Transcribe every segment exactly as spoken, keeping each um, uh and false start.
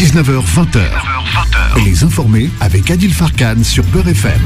dix-neuf heures vingt. Les informés avec Adil Farkan sur Beurre F M.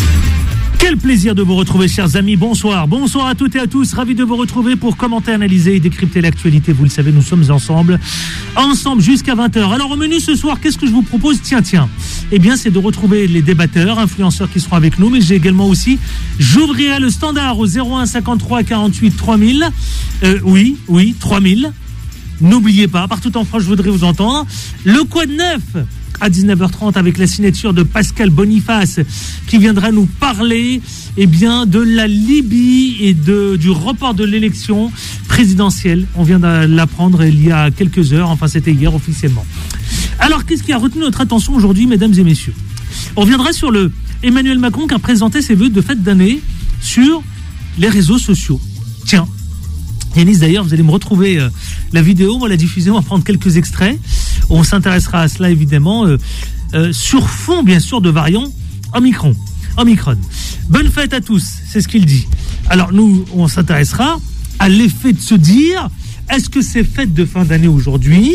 Quel plaisir de vous retrouver, chers amis. Bonsoir. Bonsoir à toutes et à tous. Ravi de vous retrouver pour commenter, analyser et décrypter l'actualité. Vous le savez, nous sommes ensemble. Ensemble jusqu'à vingt heures. Alors, au menu ce soir, qu'est-ce que je vous propose ? Tiens, tiens. Eh bien, c'est de retrouver les débatteurs, influenceurs qui seront avec nous. Mais j'ai également aussi, j'ouvrirai le standard au zéro un cinquante-trois quarante-huit trois mille. Euh, oui, oui, trois mille. N'oubliez pas, partout en France, je voudrais vous entendre. Le quoi de neuf à dix-neuf heures trente avec la signature de Pascal Boniface qui viendra nous parler eh bien, de la Libye et de, du report de l'élection présidentielle. On vient de l'apprendre il y a quelques heures, enfin c'était hier officiellement. Alors qu'est-ce qui a retenu notre attention aujourd'hui, mesdames et messieurs ? On reviendra sur le Emmanuel Macron qui a présenté ses vœux de fête d'année sur les réseaux sociaux. Tiens, Yanis, d'ailleurs, vous allez me retrouver euh, la vidéo, on va la diffuser, on va prendre quelques extraits. On s'intéressera à cela, évidemment, euh, euh, sur fond, bien sûr, de variants Omicron. Omicron. Bonne fête à tous, c'est ce qu'il dit. Alors, nous, on s'intéressera à l'effet de se dire, est-ce que ces fêtes de fin d'année aujourd'hui,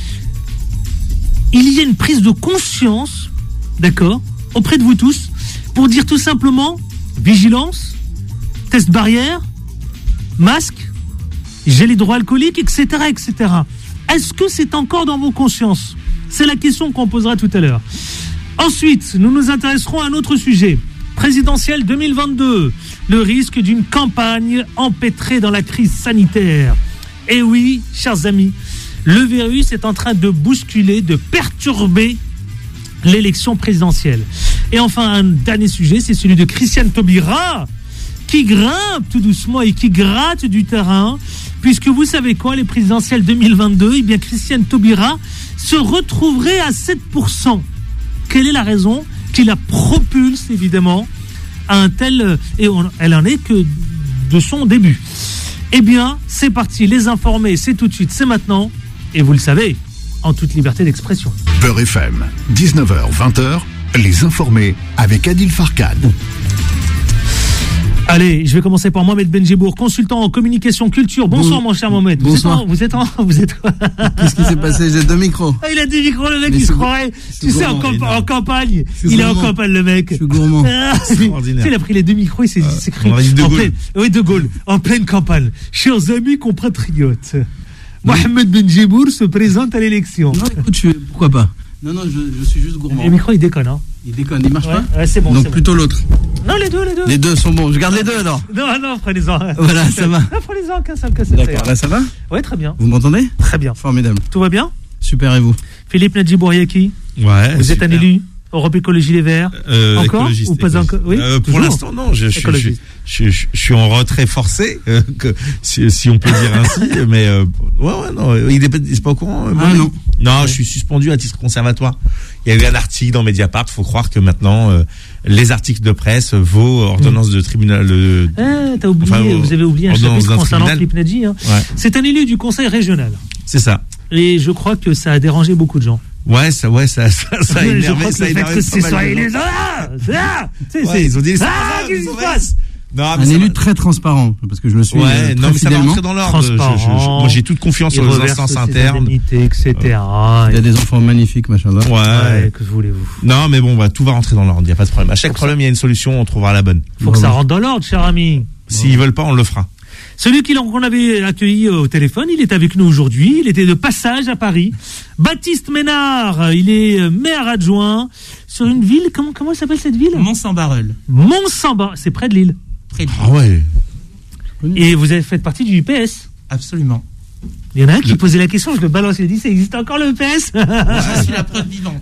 il y a une prise de conscience, d'accord, auprès de vous tous, pour dire tout simplement, vigilance, test barrière, masque, gel hydroalcoolique, et cetera, et cetera. Est-ce que c'est encore dans vos consciences ? C'est la question qu'on posera tout à l'heure. Ensuite, nous nous intéresserons à un autre sujet. Présidentielle deux mille vingt-deux, le risque d'une campagne empêtrée dans la crise sanitaire. Et oui, chers amis, le virus est en train de bousculer, de perturber l'élection présidentielle. Et enfin, un dernier sujet, c'est celui de Christiane Taubira, qui grimpe tout doucement et qui gratte du terrain, puisque vous savez quoi, les présidentielles deux mille vingt-deux, eh bien Christiane Taubira se retrouverait à sept pour cent. Quelle est la raison qui la propulse, évidemment, à un tel... Et on, elle en est que de son début. Eh bien, c'est parti, les informés, c'est tout de suite, c'est maintenant, et vous le savez, en toute liberté d'expression. Beurre F M, dix-neuf heures vingt, les informés avec Adil Farkan. Allez, je vais commencer par Mohamed Benjibour, consultant en communication culture. Bonsoir, bon, mon cher Mohamed. Bonsoir. Vous êtes en, vous êtes en, vous êtes quoi ? Qu'est-ce qui s'est passé ? J'ai deux micros. Ah, il a deux micros, le mec, Mais il se croirait. Tu sais, en, camp- en campagne. Il est en campagne, le mec. Je suis gourmand. Ah, tu sais, il a pris les deux micros, il s'est, euh, s'est créé. De en Gaulle. pleine, oui, de Gaulle. En pleine campagne. Chers amis compatriotes, Mohamed Benjibour se présente à l'élection. Non, écoute, je... pourquoi pas ? Non, non, je, je suis juste gourmand. Le micro, il déconne, hein. Il déconne, il marche ouais, pas ? Ouais, c'est bon. Donc c'est plutôt bon. l'autre. Non, les deux, les deux. Les deux sont bons. Je garde les deux alors. Non, non, prenez-en. Voilà, ça va. Non, prenez-en qu'un seul, qu'un seul. D'accord, là ça va ? Ouais, très bien. Vous m'entendez ? Très bien. Formidable. Tout va bien ? Super, et vous ? Philippe Nadjibouriaki, Ouais. vous super. êtes un élu Europe Écologie Les Verts. Euh, encore écologiste, ou pas écologiste. encore oui, euh, Pour toujours. l'instant, non. Je, je, je, je, Écologiste. je, je, je suis en retrait forcé, euh, que, si, si on peut dire ainsi. Mais euh, ouais, ouais, non, il est pas, il est pas au courant. Euh, Ah non. Non, ouais. Je suis suspendu à titre conservatoire. Il y a eu un article dans Mediapart. Il faut croire que maintenant, euh, les articles de presse, vos ordonnances de tribunal. Euh, Ah, t'as oublié, enfin, vous avez oublié un ordonnance chapitre d'un concernant tribunal. Philippe Nadji. Hein. Ouais. C'est un élu du conseil régional. C'est ça. Et je crois que ça a dérangé beaucoup de gens. Ouais, ça, ouais, ça, ça, ça a je énervé, crois que ça a le fait énervé que pas c'est mal soit de gens. élu, ah, ah, tu sais, Ouais, c'est- ils ont dit, ça ah, va, qu'est-ce qui ça se va. passe ? Non, mais Un ça élu va. très transparent, parce que je le suis Ouais, euh, non, très mais ça va fidèlement. rentrer dans l'ordre. Je- je- je- Transparent. moi, j'ai toute confiance Il aux reverse instances ses internes. indemnités, et cetera. Il y a des enfants magnifiques, machallah. Ouais. Ouais, que voulez-vous ? Non, mais bon, bah, tout va rentrer dans l'ordre. Il n'y a pas de problème. À chaque problème, il y a une solution. On trouvera la bonne. Faut que ça rentre dans l'ordre, cher ami. S'ils veulent pas, on le fera. Celui qui l'on- qu'on avait accueilli au téléphone, il est avec nous aujourd'hui. Il était de passage à Paris. Baptiste Ménard, il est euh, maire adjoint sur une ville. Comment comment s'appelle cette ville ? Mont-Saint-Barreul. Mont-Saint-Barreul. C'est près de Lille. Près de Ah ouais. Et vous avez fait partie du U P S. Absolument. Il y en a un qui posait la question, je le balance, il a dit, ça existe encore le U P S ? Je suis la preuve vivante.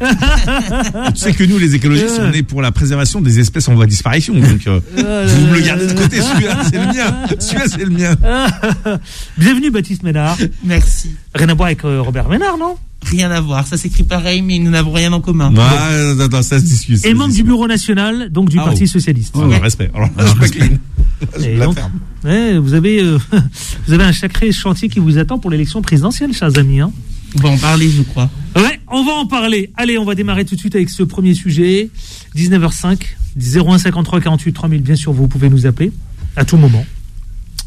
Tu sais que nous, les écologistes, on est pour la préservation des espèces en voie de disparition. Donc, euh, vous me le gardez de côté. Celui-là, c'est le mien. Celui-là, c'est le mien. Bienvenue Baptiste Ménard. Merci. Rien à voir avec euh, Robert Ménard, non ? Rien à voir. Ça s'écrit pareil, mais nous n'avons rien en commun. Non, non, non, ça se discute. ça Et se membre du discute. bureau national, donc du Ah, Parti oh. Socialiste. Ah, Ouais. respect. Alors, là, je suis pas clean. Je Et la donc, ferme. ouais, vous avez, euh, vous avez un sacré chantier qui vous attend pour l'élection présidentielle, chers amis. Hein. On va en parler, je crois. Ouais, on va en parler. Allez, on va démarrer tout de suite avec ce premier sujet. dix-neuf heures cinq, zéro un cinquante-trois quarante-huit trois mille. Bien sûr, vous pouvez nous appeler à tout moment.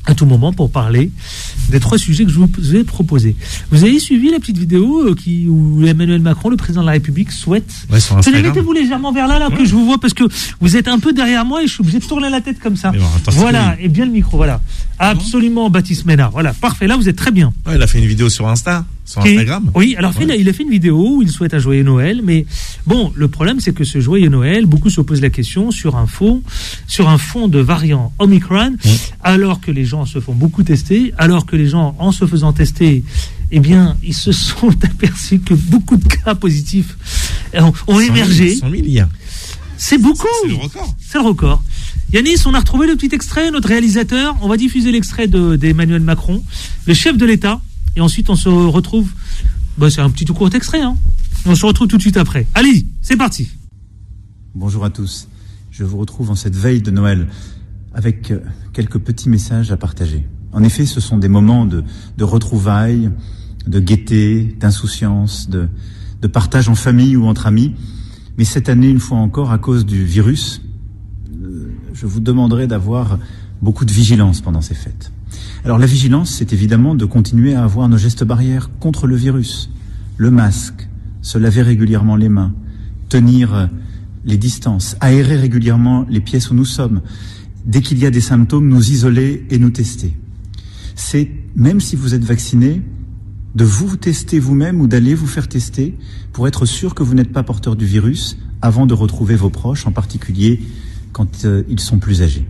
à tout moment pour parler des trois sujets que je vous ai proposés. Vous avez suivi la petite vidéo qui, où Emmanuel Macron, le président de la République, souhaite... Ouais, sur Instagram. Mettez-vous légèrement vers là, là, ouais. que je vous vois, parce que vous êtes un peu derrière moi et je suis obligé de tourner la tête comme ça. Bon, attends, voilà, et bien le micro, voilà. Absolument, Baptiste Ménard. Voilà, parfait, là vous êtes très bien. Ouais, il a fait une vidéo sur Insta, sur Qui, Instagram. Oui, alors ouais. fait, il a fait une vidéo où il souhaite un joyeux Noël, mais bon, le problème c'est que ce joyeux Noël, beaucoup se posent la question sur un fond, sur un fond de variant Omicron, mmh. alors que les gens se font beaucoup tester, alors que les gens, en se faisant tester, eh bien, ils se sont aperçus que beaucoup de cas positifs ont, ont émergé. cent mille hier. C'est beaucoup. C'est le record. C'est le record. Yanis, on a retrouvé le petit extrait, notre réalisateur. On va diffuser l'extrait de, d'Emmanuel Macron, le chef de l'État. Et ensuite, on se retrouve... Bah, c'est un petit tout court extrait. Hein. On se retrouve tout de suite après. Allez, c'est parti. Bonjour à tous. Je vous retrouve en cette veille de Noël avec quelques petits messages à partager. En effet, ce sont des moments de, de retrouvailles, de gaieté, d'insouciance, de, de partage en famille ou entre amis. Mais cette année, une fois encore, à cause du virus, euh, je vous demanderai d'avoir beaucoup de vigilance pendant ces fêtes. Alors la vigilance, c'est évidemment de continuer à avoir nos gestes barrières contre le virus. Le masque, se laver régulièrement les mains, tenir les distances, aérer régulièrement les pièces où nous sommes. Dès qu'il y a des symptômes, nous isoler et nous tester. C'est, même si vous êtes vacciné, de vous tester vous-même ou d'aller vous faire tester pour être sûr que vous n'êtes pas porteur du virus avant de retrouver vos proches, en particulier quand euh, ils sont plus âgés.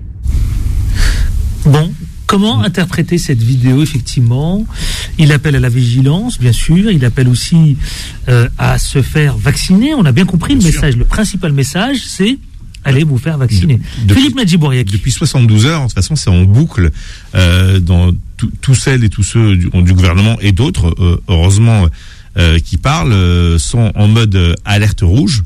Bon, comment interpréter cette vidéo, effectivement ? Il appelle à la vigilance, bien sûr, il appelle aussi euh, à se faire vacciner. On a bien compris bien le sûr. message, le principal message, c'est... allez vous faire vacciner. De, depuis, Philippe Medjibouriaki. Depuis soixante-douze heures, de toute façon, c'est en boucle euh, dans tous celles et tous ceux du, du gouvernement et d'autres, euh, heureusement, euh, qui parlent, euh, sont en mode euh, alerte rouge.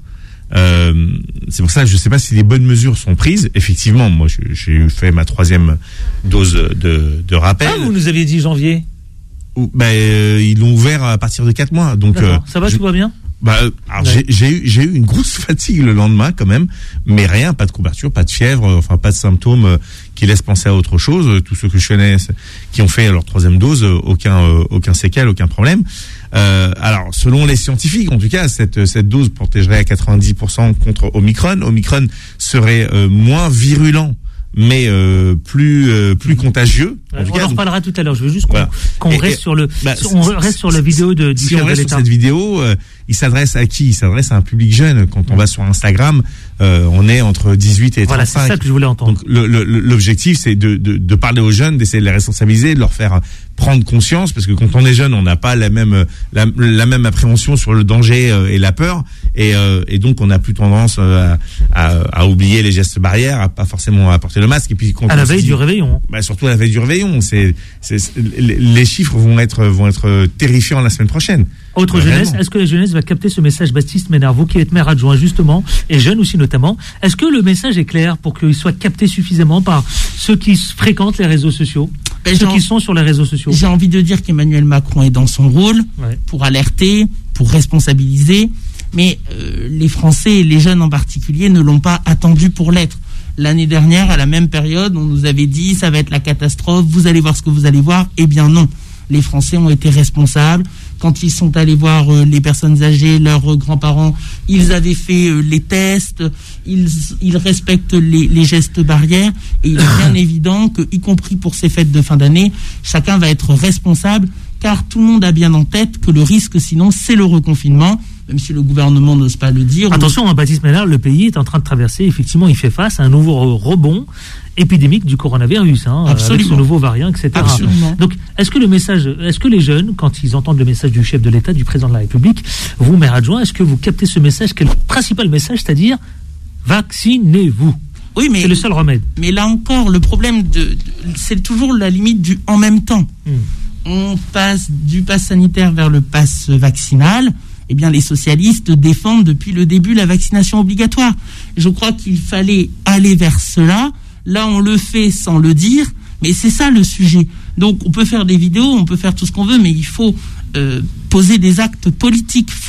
Euh, c'est pour ça que je ne sais pas si les bonnes mesures sont prises. Effectivement, moi, j'ai fait ma troisième dose de, de rappel. Ah, vous nous aviez dit janvier. Ben, euh, ils l'ont ouvert à partir de quatre mois. Donc, euh, ça va, je, tout va bien? Bah, alors ouais. j'ai, j'ai eu, j'ai eu une grosse fatigue le lendemain quand même, mais rien, pas de couverture, pas de fièvre, enfin pas de symptômes euh, qui laissent penser à autre chose. Tous ceux que je connais qui ont fait leur troisième dose, euh, aucun, euh, aucun séquelle, aucun problème. Euh, alors, selon les scientifiques, en tout cas, cette, cette dose protégerait à quatre-vingt-dix pour cent contre Omicron. Omicron serait euh, moins virulent, mais euh, plus euh, plus contagieux. En on cas, en reparlera donc... tout à l'heure. Je veux juste qu'on, voilà. qu'on reste et, sur le bah, sur, on reste sur la vidéo de du si chef on reste de l'État. Sur cette vidéo, euh, il s'adresse à qui? Il s'adresse à un public jeune. Quand on va sur Instagram, euh, on est entre dix-huit et voilà, trente-cinq. Voilà, c'est ça que je voulais entendre. Donc le, le, l'objectif, c'est de, de de parler aux jeunes, d'essayer de les responsabiliser, de leur faire prendre conscience, parce que quand on est jeune, on n'a pas la même la, la même appréhension sur le danger euh, et la peur, et, euh, et donc on a plus tendance euh, à, à, à oublier les gestes barrières, à pas forcément à porter le masque. Et puis quand à la veille dit, du réveillon. Bah surtout à la veille du réveillon, c'est, c'est, c'est les chiffres vont être vont être terrifiants la semaine prochaine. Autre bah, jeunesse, vraiment. Est-ce que la jeunesse va capter ce message, Baptiste Ménard, vous qui êtes maire adjoint justement, et jeune aussi notamment, est-ce que le message est clair pour qu'il soit capté suffisamment par ceux qui fréquentent les réseaux sociaux, ben, ceux qui sont sur les réseaux sociaux? J'ai envie de dire qu'Emmanuel Macron est dans son rôle ouais. pour alerter, pour responsabiliser, mais euh, les Français et les jeunes en particulier ne l'ont pas attendu pour l'être. L'année dernière, à la même période, on nous avait dit ça va être la catastrophe, vous allez voir ce que vous allez voir. Eh bien non, les Français ont été responsables. Quand ils sont allés voir euh, les personnes âgées, leurs euh, grands-parents, ils avaient fait euh, les tests, ils, ils respectent les, les gestes barrières, et il est bien évident que, y compris pour ces fêtes de fin d'année, chacun va être responsable, car tout le monde a bien en tête que le risque, sinon, c'est le reconfinement, même si le gouvernement n'ose pas le dire. Attention, hein, Baptiste Ménard, le pays est en train de traverser, effectivement, il fait face à un nouveau rebond épidémique du coronavirus, hein, avec ce nouveau variant, et cetera. Absolument. Donc, est-ce que le message, est-ce que les jeunes, quand ils entendent le message du chef de l'État, du président de la République, vous, maire adjoint, est-ce que vous captez ce message, qui est le principal message, c'est-à-dire vaccinez-vous? Oui, mais c'est le seul remède. Mais là encore, le problème de, de c'est toujours la limite du en même temps. Hmm. On passe du pass sanitaire vers le pass vaccinal. Eh bien, les socialistes défendent depuis le début la vaccination obligatoire. Je crois qu'il fallait aller vers cela. Là, on le fait sans le dire, mais c'est ça le sujet. Donc, on peut faire des vidéos, on peut faire tout ce qu'on veut, mais il faut euh, poser des actes politiques forts.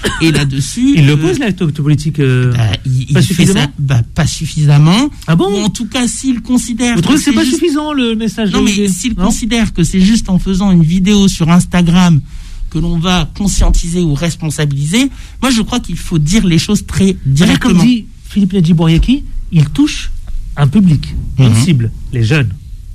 Et là-dessus, il euh, l'oppose l'acte politique. Euh, bah, il, pas il fait suffisamment. ça, bah, pas suffisamment. Ah bon? Ou en tout cas, s'il considère. Vous trouvez que c'est pas juste... suffisant le message? Non, mais s'il considère que c'est juste en faisant une vidéo sur Instagram que l'on va conscientiser ou responsabiliser, moi je crois qu'il faut dire les choses très directement. Comme dit Philippe Nedji Bouriaki, il touche un public, une Mhm. cible, les jeunes.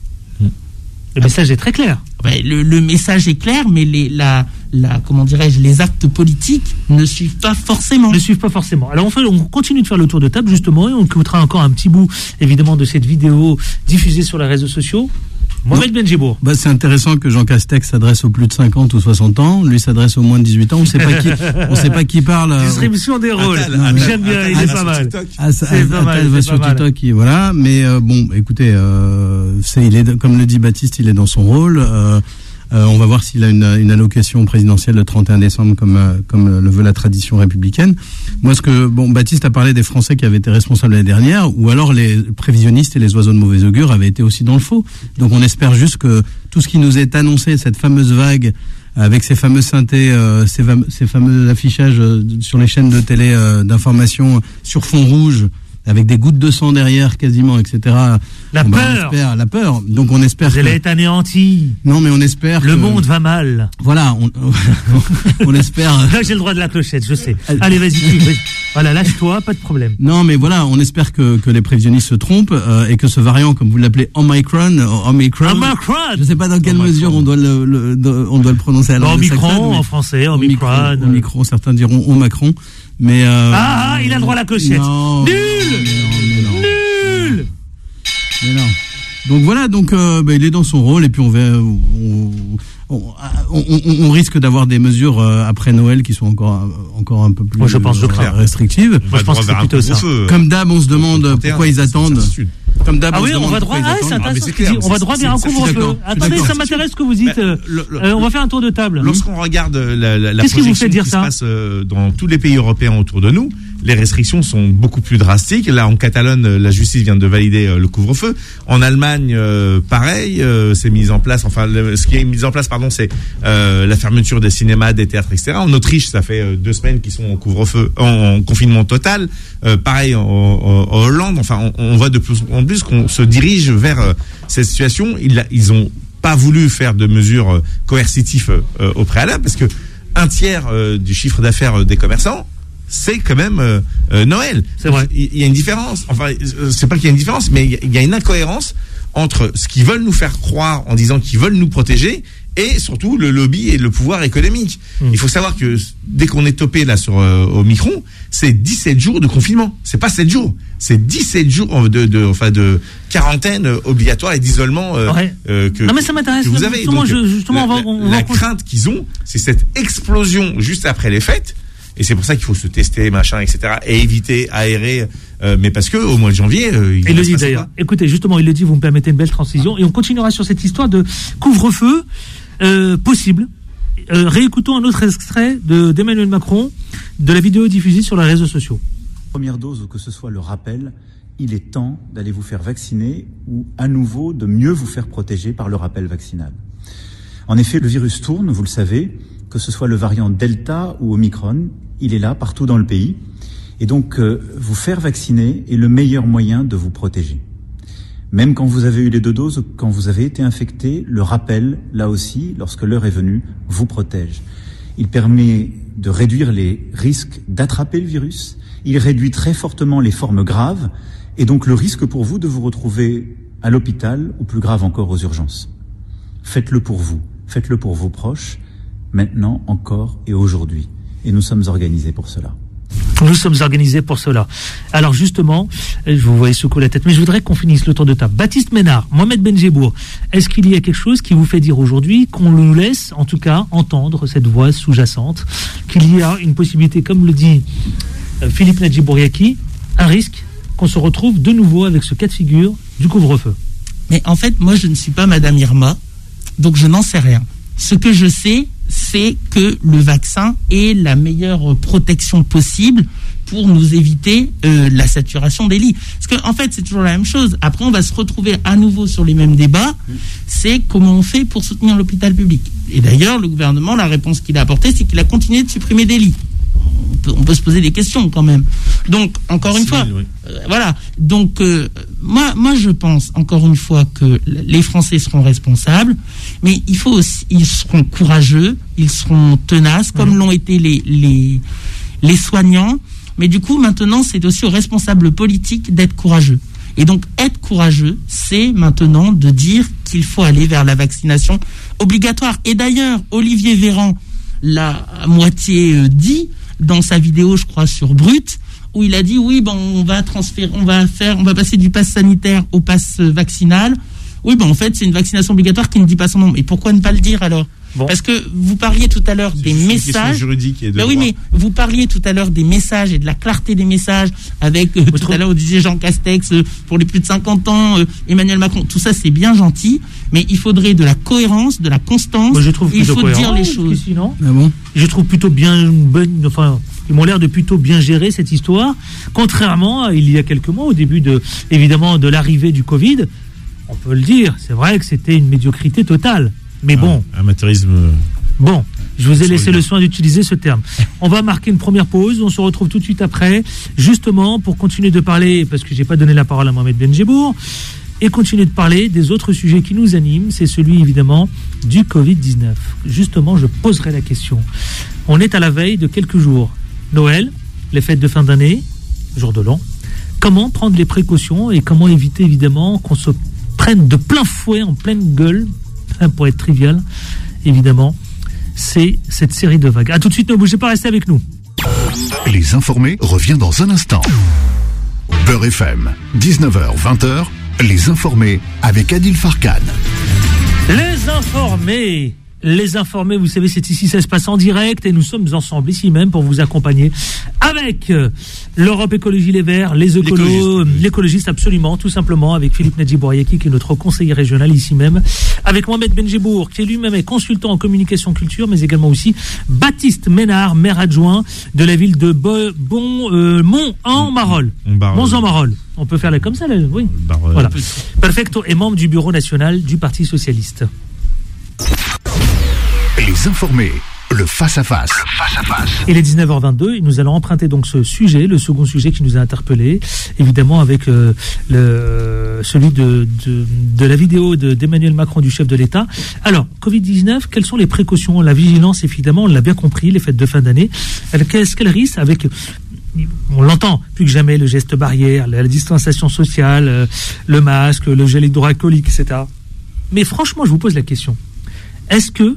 Le message est très clair. Ouais, le, le message est clair, mais les, la, la, comment dirais-je, les actes politiques ne suivent pas forcément. Ne suivent pas forcément. Alors on, fait, on continue de faire le tour de table justement et on écoutera encore un petit bout évidemment de cette vidéo diffusée sur les réseaux sociaux. Mohamed Benjibour. Bah, c'est intéressant que Jean Castex s'adresse aux plus de cinquante ou soixante ans, lui s'adresse aux moins de dix-huit ans, on sait pas qui, on sait pas qui parle. euh, Distribution des rôles. Attal, Attal, J'aime bien, Attal, il est Attal, pas mal. TikTok. Ah, ça- C'est pas Attal mal, va c'est sur pas mal. TikTok, il- voilà. Mais euh, bon, écoutez, euh, c'est, il est, comme le dit Baptiste, il est dans son rôle. Euh, euh, on va voir s'il a une, une allocation présidentielle le trente et un décembre, comme euh, comme le veut la tradition républicaine. Moi, ce que bon, Baptiste a parlé des Français qui avaient été responsables l'année dernière, ou alors les prévisionnistes et les oiseaux de mauvais augure avaient été aussi dans le faux. Donc, on espère juste que tout ce qui nous est annoncé, cette fameuse vague, avec ces fameux synthés, euh, ces, fam- ces fameux affichages euh, sur les chaînes de télé euh, d'information sur fond rouge, avec des gouttes de sang derrière quasiment, et cetera. La Bon, bah, on peur. espère, la peur. Donc on espère. Vous allez que- être anéanti. Non, mais on espère. Le que- monde va mal. Voilà, on, on espère. Là, j'ai le droit de la clochette, je sais. Allez, vas-y, tu, vas-y. Voilà, lâche-toi, pas de problème. Non, mais voilà, on espère que, que les prévisionnistes se trompent euh, et que ce variant, comme vous l'appelez, Omicron, euh, Omicron. Omicron. Je sais pas dans quelle Omicron. mesure on doit le, le- de- on doit le prononcer à l'anglo-saxonne, Omicron mais- en français, Omicron. Omicron, certains diront Omicron, mais. Euh, Ah, ah, il a le droit à la clochette. Non, Nul. mais non, mais non. Nul. Mais non. Donc voilà, donc euh, bah, il est dans son rôle et puis on va, on, on, on, on- on risque d'avoir des mesures euh, après Noël qui sont encore encore un peu plus Moi, je pense, je euh, crains. restrictives. On va je pense droit que vers c'est un plutôt ça. couvre-feu. Comme d'hab, on se demande Au trente et un, pourquoi ils c'est une attendent. certitude. Comme d'hab, Ah on oui, se on demande va pourquoi droit. ils Ah, c'est attendent. Ah, mais intéressant c'est ce qu'il clair, dit. On va c'est- droit c'est- vers un c'est- couvre-feu. d'accord. Attendez, D'accord. ça m'intéresse ce que vous dites. Mais, euh, le- le- euh, on va faire un tour de table. Lorsqu'on regarde la, la, la Qu'est-ce qui vous projection fait dire qui ça se passe euh, dans tous les pays européens autour de nous, les restrictions sont beaucoup plus drastiques. Là, en Catalogne, euh, la justice vient de valider euh, le couvre-feu. En Allemagne, euh, pareil, euh, c'est mis en place. Enfin, le- ce qui est mis en place, pardon, c'est euh, la fermeture des cinémas, des théâtres, et cetera. En Autriche, ça fait euh, deux semaines qu'ils sont en couvre-feu, en, en confinement total. Euh, pareil en, en- en Hollande. Enfin, on, on voit de plus en plus qu'on se dirige vers euh, cette situation. Ils, ils ont pas voulu faire de mesures euh, coercitives euh, au préalable parce que un tiers euh, du chiffre d'affaires euh, des commerçants, c'est quand même euh, euh, Noël. C'est vrai. Il y, y a une différence. Enfin, euh, c'est pas qu'il y a une différence, mais il y, y a une incohérence entre ce qu'ils veulent nous faire croire en disant qu'ils veulent nous protéger et surtout le lobby et le pouvoir économique. Mm. Il faut savoir que dès qu'on est topé là sur euh, Omicron, c'est dix-sept jours de confinement. C'est pas sept jours, c'est dix-sept jours de, de enfin de quarantaine euh, obligatoire et d'isolement euh, Ouais. euh, que Non, mais ça m'intéresse. que vous avez. Justement, Donc, je- justement, la, on va- on la va- crainte qu'ils ont, c'est cette explosion juste après les fêtes. Et c'est pour ça qu'il faut se tester, machin, et cetera. Et éviter, aérer. Euh, mais parce que au mois de janvier, euh, il Il le va se dit passer d'ailleurs. quoi. Écoutez, justement, il le dit, vous me permettez une belle transition. Et on continuera sur cette histoire de couvre-feu euh, possible. Euh, réécoutons un autre extrait de, d'Emmanuel Macron, de la vidéo diffusée sur les réseaux sociaux. Première dose ou que ce soit le rappel, il est temps d'aller vous faire vacciner ou à nouveau de mieux vous faire protéger par le rappel vaccinal. En effet, le virus tourne, vous le savez, que ce soit le variant Delta ou Omicron, il est là partout dans le pays. Et donc, euh, vous faire vacciner est le meilleur moyen de vous protéger. Même quand vous avez eu les deux doses, quand vous avez été infecté, le rappel, là aussi, lorsque l'heure est venue, vous protège. Il permet de réduire les risques d'attraper le virus. Il réduit très fortement les formes graves et donc le risque pour vous de vous retrouver à l'hôpital ou plus grave encore aux urgences. Faites-le pour vous, faites-le pour vos proches, maintenant, encore et aujourd'hui. Et nous sommes organisés pour cela. Nous sommes organisés pour cela. Alors justement, je vous voyez secouer la tête, mais je voudrais qu'on finisse le tour de table. Baptiste Ménard, Mohamed Benjibour, est-ce qu'il y a quelque chose qui vous fait dire aujourd'hui qu'on nous laisse, en tout cas, entendre cette voix sous-jacente, qu'il y a une possibilité, comme le dit euh, Philippe Nedji Bouriaki, un risque qu'on se retrouve de nouveau avec ce cas de figure du couvre-feu? Mais en fait, moi, je ne suis pas Madame Irma, donc je n'en sais rien. Ce que je sais, c'est que le vaccin est la meilleure protection possible pour nous éviter euh, la saturation des lits. Parce qu'en en fait, c'est toujours la même chose. Après, on va se retrouver à nouveau sur les mêmes débats. C'est comment on fait pour soutenir l'hôpital public. Et d'ailleurs, le gouvernement, la réponse qu'il a apportée, c'est qu'il a continué de supprimer des lits. on peut, on peut se poser des questions quand même. Donc, encore une fois, oui. euh, voilà. Donc, euh, moi, moi, je pense, encore une fois, que les Français seront responsables, mais il faut aussi, ils seront courageux, ils seront tenaces, comme mmh. l'ont été les, les, les soignants. Mais du coup, maintenant, c'est aussi aux responsables politiques d'être courageux. Et donc, être courageux, c'est maintenant de dire qu'il faut aller vers la vaccination obligatoire. Et d'ailleurs, Olivier Véran l'a à moitié euh, dit dans sa vidéo, je crois, sur Brut, où il a dit, oui, bon, on va transférer, on va faire, on va passer du pass sanitaire au pass vaccinal. Oui, bon, en fait, c'est une vaccination obligatoire qui ne dit pas son nom. Et pourquoi ne pas le dire alors ? Bon. Parce que vous parliez tout à l'heure c'est des messages. Juridique et de ben oui, mais vous parliez tout à l'heure des messages et de la clarté des messages avec euh, tout à l'heure, vous disiez Jean Castex euh, pour les plus de cinquante ans, euh, Emmanuel Macron. Tout ça, c'est bien gentil, mais il faudrait de la cohérence, de la constance. Moi, je trouve il faut cohérent, dire les choses. Sinon, ah bon je trouve plutôt bien bonne. Enfin, ils m'ont l'air de plutôt bien gérer cette histoire. Contrairement à il y a quelques mois, au début de évidemment de l'arrivée du Covid, on peut le dire. C'est vrai que c'était une médiocrité totale. Mais bon, un amateurisme. Bon, je vous ai laissé le soin d'utiliser ce terme. On va marquer une première pause. On se retrouve tout de suite après, justement pour continuer de parler, parce que j'ai pas donné la parole à Mohamed Benjebour, et continuer de parler des autres sujets qui nous animent. C'est celui évidemment du covid dix-neuf. Justement, je poserai la question. On est à la veille de quelques jours. Noël, les fêtes de fin d'année, jour de l'an. Comment prendre les précautions et comment éviter évidemment qu'on se prenne de plein fouet, en pleine gueule, pour être trivial, évidemment, c'est cette série de vagues. A tout de suite, ne bougez pas, restez avec nous. Les informés revient dans un instant. Beurre F M, dix-neuf heures vingt, les informés avec Adil Farkan. Les informés Les informés, vous savez, c'est ici, ça se passe en direct et nous sommes ensemble ici même pour vous accompagner avec euh, l'Europe Écologie Les Verts, les écolos, l'écologiste absolument, tout simplement, avec Philippe Nadji-Bouriaki qui est notre conseiller régional ici même, avec Mohamed Benjebour qui est lui-même est consultant en communication culture, mais également aussi Baptiste Ménard, maire adjoint de la ville de Bo- bon, euh, Mont-en-Marolles. Mont-en-Marolles. On peut faire là comme ça, là, oui. Bar- voilà. Perfecto, et membre du bureau national du Parti Socialiste. Les informés, le face-à-face. Le face-à-face. Il est dix-neuf heures vingt-deux et nous allons emprunter donc ce sujet, le second sujet qui nous a interpellés, évidemment avec euh, le, celui de, de, de la vidéo de, d'Emmanuel Macron, du chef de l'État. Alors, covid dix-neuf, quelles sont les précautions ? La vigilance, évidemment, on l'a bien compris, les fêtes de fin d'année. Qu'est-ce qu'elle risque avec... On l'entend plus que jamais, le geste barrière, la, la distanciation sociale, euh, le masque, le gel hydroalcoolique, et cetera. Mais franchement, je vous pose la question. Est-ce que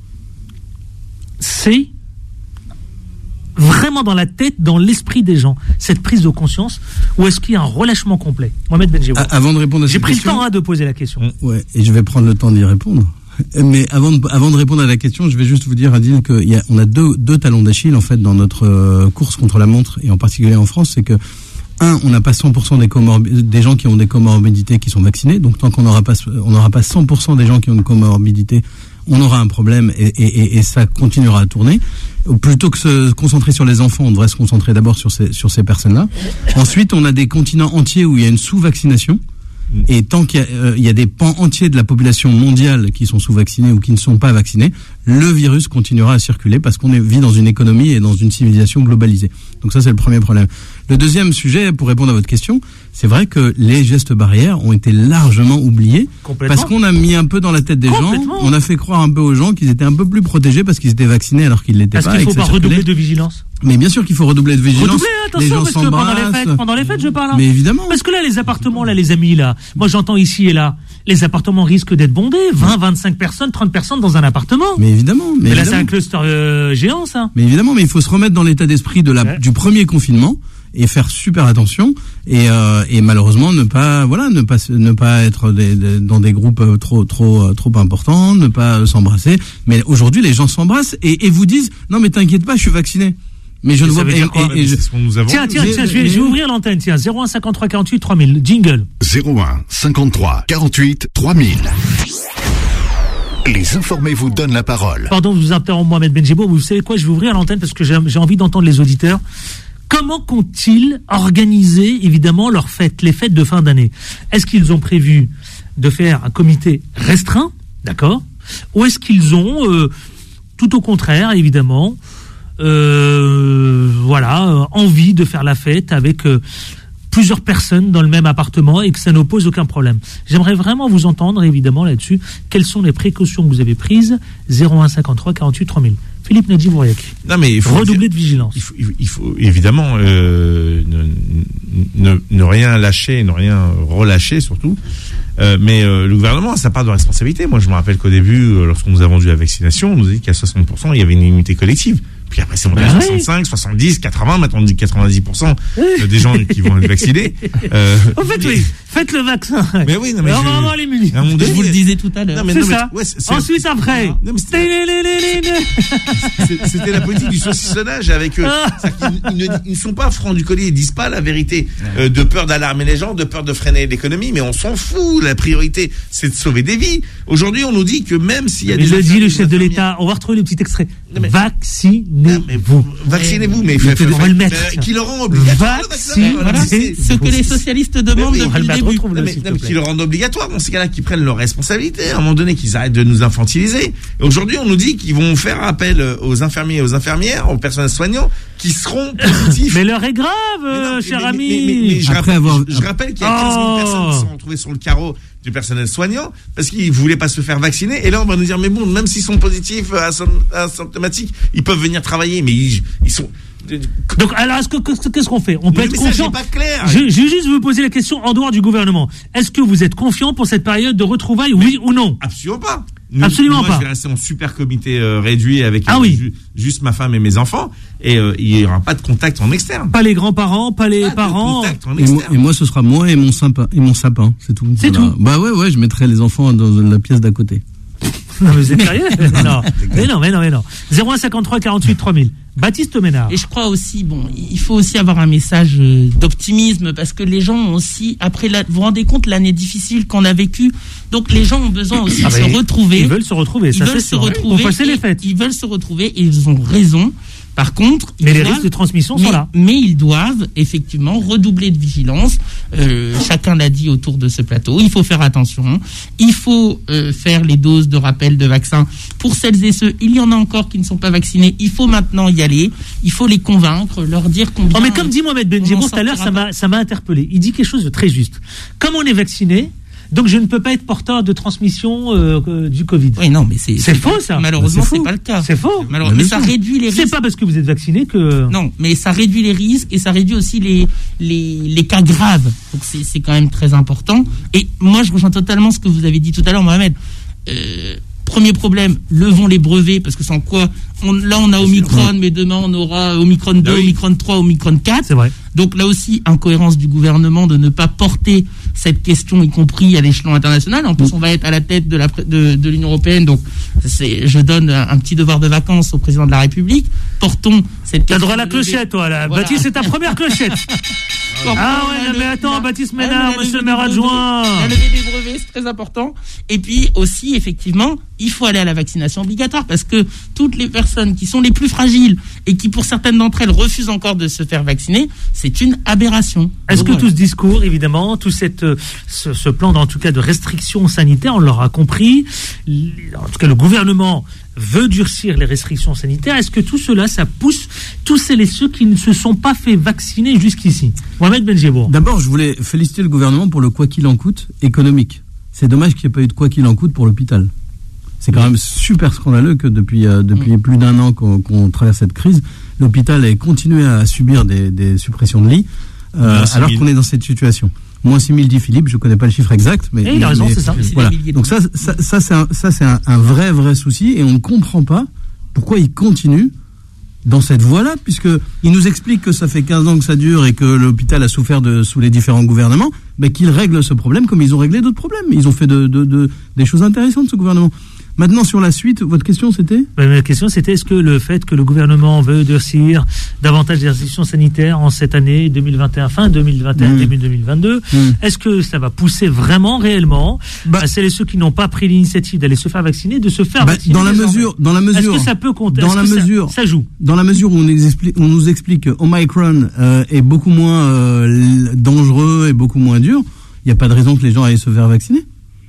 c'est vraiment dans la tête, dans l'esprit des gens, cette prise de conscience, ou est-ce qu'il y a un relâchement complet ? Mohamed Benjebour. Avant de répondre à J'ai cette pris question, le temps hein, de poser la question. Ouais, et je vais prendre le temps d'y répondre. Mais avant de, avant de répondre à la question, je vais juste vous dire, Adil, qu'on a, a deux, deux talons d'Achille en fait dans notre euh, course contre la montre, et en particulier en France, c'est que un, on n'a pas cent pour cent des, comorbi- des gens qui ont des comorbidités qui sont vaccinés, donc tant qu'on n'aura pas, on n'aura pas cent pour cent des gens qui ont une comorbidité, on aura un problème et, et, et ça continuera à tourner. Plutôt que se concentrer sur les enfants, on devrait se concentrer d'abord sur ces, sur ces personnes-là. Ensuite, on a des continents entiers où il y a une sous-vaccination. Et tant qu'il y a, euh, il y a des pans entiers de la population mondiale qui sont sous-vaccinés ou qui ne sont pas vaccinés, le virus continuera à circuler parce qu'on est, vit dans une économie et dans une civilisation globalisée. Donc ça, c'est le premier problème. Le deuxième sujet, pour répondre à votre question, c'est vrai que les gestes barrières ont été largement oubliés parce qu'on a mis un peu dans la tête des gens, on a fait croire un peu aux gens qu'ils étaient un peu plus protégés parce qu'ils étaient vaccinés alors qu'ils l'étaient Est-ce pas. Est-ce qu'il ne faut pas redoubler de vigilance ? Mais bien sûr qu'il faut redoubler de vigilance. Redoubler, attention, les gens parce que pendant les fêtes, pendant les fêtes, je parle. Hein. Mais évidemment. Parce que là, les appartements, là, les amis, là, moi j'entends ici et là, les appartements risquent d'être bondés, vingt, vingt-cinq personnes, trente personnes dans un appartement. Mais évidemment. Mais, mais là, évidemment. c'est un cluster euh, géant, ça. Mais évidemment, mais il faut se remettre dans l'état d'esprit de la, ouais. du premier confinement et faire super attention et, euh, et malheureusement ne pas, voilà, ne pas, ne pas être des, des, dans des groupes trop, trop, trop importants, ne pas s'embrasser. Mais aujourd'hui, les gens s'embrassent et, et vous disent, non, mais t'inquiète pas, je suis vacciné. Mais je et ne vois pas. Et, et je... Tiens, tiens, tiens, je vais, je vais ouvrir l'antenne. Tiens, zéro un cinquante-trois quarante-huit trois mille. Jingle. zéro un cinquante-trois quarante-huit trois mille. Les informés vous donnent la parole. Pardon, je vous interromps, Mohamed Benjebour. Vous savez quoi ? Je vais ouvrir l'antenne parce que j'ai, j'ai envie d'entendre les auditeurs. Comment comptent-ils organiser, évidemment, leurs fêtes, les fêtes de fin d'année ? Est-ce qu'ils ont prévu de faire un comité restreint, d'accord ? Ou est-ce qu'ils ont, euh, tout au contraire, évidemment, euh, voilà, euh, envie de faire la fête avec euh, plusieurs personnes dans le même appartement et que ça n'oppose aucun problème. J'aimerais vraiment vous entendre, évidemment, là-dessus. Quelles sont les précautions que vous avez prises? zéro un cinquante-trois quarante-huit trois mille. Philippe Nadi-Bouriac. Non, mais il faut redoubler de vigilance. Il faut, il faut évidemment euh, ne, ne, ne rien lâcher, ne rien relâcher surtout. Euh, mais euh, le gouvernement a sa part de responsabilité. Moi, je me rappelle qu'au début, euh, lorsqu'on nous a vendu la vaccination, on nous a dit qu'à soixante pour cent, il y avait une immunité collective. Puis après, c'est monté à soixante-cinq, oui. soixante-dix, quatre-vingts. Maintenant, on dit quatre-vingt-dix pour cent des gens qui vont être vaccinés. Euh, en fait, mais... oui. Faites le vaccin. Mais oui, non, mais alors, je... on va avoir l'immunité. Je vous le disais tout à l'heure. Non, mais, c'est non, ça. Mais, ouais, c'est, Ensuite, c'est... après. Non, mais c'était... c'était la politique du saucissonnage avec eux. Ils, ils, ne, ils ne sont pas francs du collier. Ils disent pas la vérité. Euh, de peur d'alarmer les gens, de peur de freiner l'économie. Mais on s'en fout. La priorité, c'est de sauver des vies. Aujourd'hui, on nous dit que même s'il y a mais des... Je le dis, le chef de l'État. On va retrouver le petit extrait. Mais... Vaccinez-vous. Vaccinez-vous, mais on va le mettre. Qui le rend obligatoire. C'est ce que les socialistes demandent depuis le début. Qui le rendent obligatoire dans ces cas-là, qui prennent leurs responsabilités, à un moment donné, qu'ils arrêtent de nous infantiliser. Et aujourd'hui, on nous dit qu'ils vont faire appel aux infirmiers et aux infirmières, aux personnels soignants, qui seront positifs. Mais l'heure est grave, non, cher mais, ami. Mais, mais, mais, je, rappelle, avoir... je, je rappelle qu'il y a quinze mille oh. personnes qui sont retrouvées sur le carreau du personnel soignant parce qu'ils voulaient pas se faire vacciner. Et là, on va nous dire, mais bon, même s'ils sont positifs, asymptomatiques, ils peuvent venir travailler, mais ils, ils sont... Donc, alors, est-ce que, qu'est-ce qu'on fait? On peut mais être confiant. Pas clair. Je, je vais juste vous poser la question en dehors du gouvernement. Est-ce que vous êtes confiant pour cette période de retrouvailles, oui ou non? Absolument pas. Nous, Absolument moi, pas. Je vais rester en super comité euh, réduit avec ah euh, oui. ju- juste ma femme et mes enfants et euh, il n'y aura pas de contact en externe. Pas les grands-parents, pas les pas parents. De contact en et, moi, et moi, ce sera moi et mon sapin, et mon sapin, c'est tout. C'est voilà. tout. Bah ouais, ouais, je mettrai les enfants dans la pièce d'à côté. Non mais vous êtes sérieux? Non. Mais non, mais non, mais non. zéro un cinquante-trois quarante-huit trois mille. Baptiste Ménard. Et je crois aussi, bon, il faut aussi avoir un message d'optimisme parce que les gens ont aussi, après, la, vous vous rendez compte l'année difficile qu'on a vécue. Donc les gens ont besoin aussi ah de se retrouver. Ils veulent se retrouver. Ils ça veulent se retrouver. Pour passer les fêtes. Ils veulent se retrouver et ils ont raison. Par contre, mais les doivent, risques de transmission mais, sont là. Mais ils doivent effectivement redoubler de vigilance. Euh, chacun l'a dit autour de ce plateau. Il faut faire attention. Il faut euh, faire les doses de rappel de vaccins pour celles et ceux. Il y en a encore qui ne sont pas vaccinés. Il faut maintenant y aller. Il faut les convaincre, leur dire combien. Oh, mais comme dit Mohamed Benjibou tout à l'heure, ça m'a, ça m'a interpellé. Il dit quelque chose de très juste. Comme on est vacciné, donc je ne peux pas être porteur de transmission euh, euh, du Covid. Oui, non, mais c'est c'est, c'est faux pas, ça. Malheureusement, c'est, c'est pas le cas. C'est faux. Mais, mais ça réduit les risques. C'est pas parce que vous êtes vacciné que. Non, mais ça réduit les risques et ça réduit aussi les les, les cas graves. Donc c'est c'est quand même très important. Et moi, je rejoins totalement ce que vous avez dit tout à l'heure, Mohamed. Euh, Premier problème, levons les brevets, parce que sans quoi, on, là on a Omicron, mais demain on aura Omicron deux, ah oui. Omicron trois, Omicron quatre. C'est vrai. Donc là aussi, incohérence du gouvernement de ne pas porter cette question, y compris à l'échelon international. En plus, on va être à la tête de, la, de, de l'Union européenne, donc c'est, je donne un, un petit devoir de vacances au président de la République. Portons cette question. T'as droit à la clochette, toi, là. Voilà. Baptiste, c'est ta première clochette. Ah ouais, non, mais attends, Baptiste Ménard, monsieur le maire adjoint. La levée des brevets, c'est très important. Et puis aussi, effectivement, il faut aller à la vaccination obligatoire parce que toutes les personnes qui sont les plus fragiles et qui, pour certaines d'entre elles, refusent encore de se faire vacciner, c'est une aberration. Est-ce Donc, que voilà. tout ce discours, évidemment, tout cette, ce, ce plan, en tout cas, de restrictions sanitaires, on l'aura compris. En tout cas, le gouvernement veut durcir les restrictions sanitaires. Est-ce que tout cela, ça pousse tous celles et ceux qui ne se sont pas fait vacciner jusqu'ici? Mohamed Benjibou. D'abord, je voulais féliciter le gouvernement pour le quoi qu'il en coûte économique. C'est dommage qu'il n'y ait pas eu de quoi qu'il en coûte pour l'hôpital. C'est quand même super scandaleux que depuis, euh, depuis mmh. plus d'un an qu'on, qu'on traverse cette crise, l'hôpital ait continué à subir des, des suppressions de lits, euh, alors qu'on est dans cette situation. Moins six mille dit Philippe, je ne connais pas le chiffre exact. Mais, et il a raison, mais, c'est ça. Voilà. Donc ça, ça, ça, c'est, un, ça, c'est un, un vrai, vrai souci et on ne comprend pas pourquoi il continue dans cette voie-là, puisqu'il nous explique que ça fait quinze ans que ça dure et que l'hôpital a souffert de, sous les différents gouvernements, ben qu'ils règlent ce problème comme ils ont réglé d'autres problèmes. Ils ont fait de, de, de, des choses intéressantes, ce gouvernement. Maintenant, sur la suite, votre question, c'était ? Ma question, c'était est-ce que le fait que le gouvernement veut durcir davantage les restrictions sanitaires en cette année deux mille vingt et un, fin deux mille vingt et un, mmh. début deux mille vingt-deux, mmh. est-ce que ça va pousser vraiment, réellement, bah, à celles et ceux qui n'ont pas pris l'initiative d'aller se faire vacciner, de se faire bah, vacciner dans la mesure, dans la mesure, est-ce que ça peut compter ? Dans la mesure, ça, ça joue. Dans la mesure où on, explique, on nous explique que Omicron euh, est beaucoup moins euh, dangereux et beaucoup moins dur, il n'y a pas de raison que les gens aillent se faire vacciner.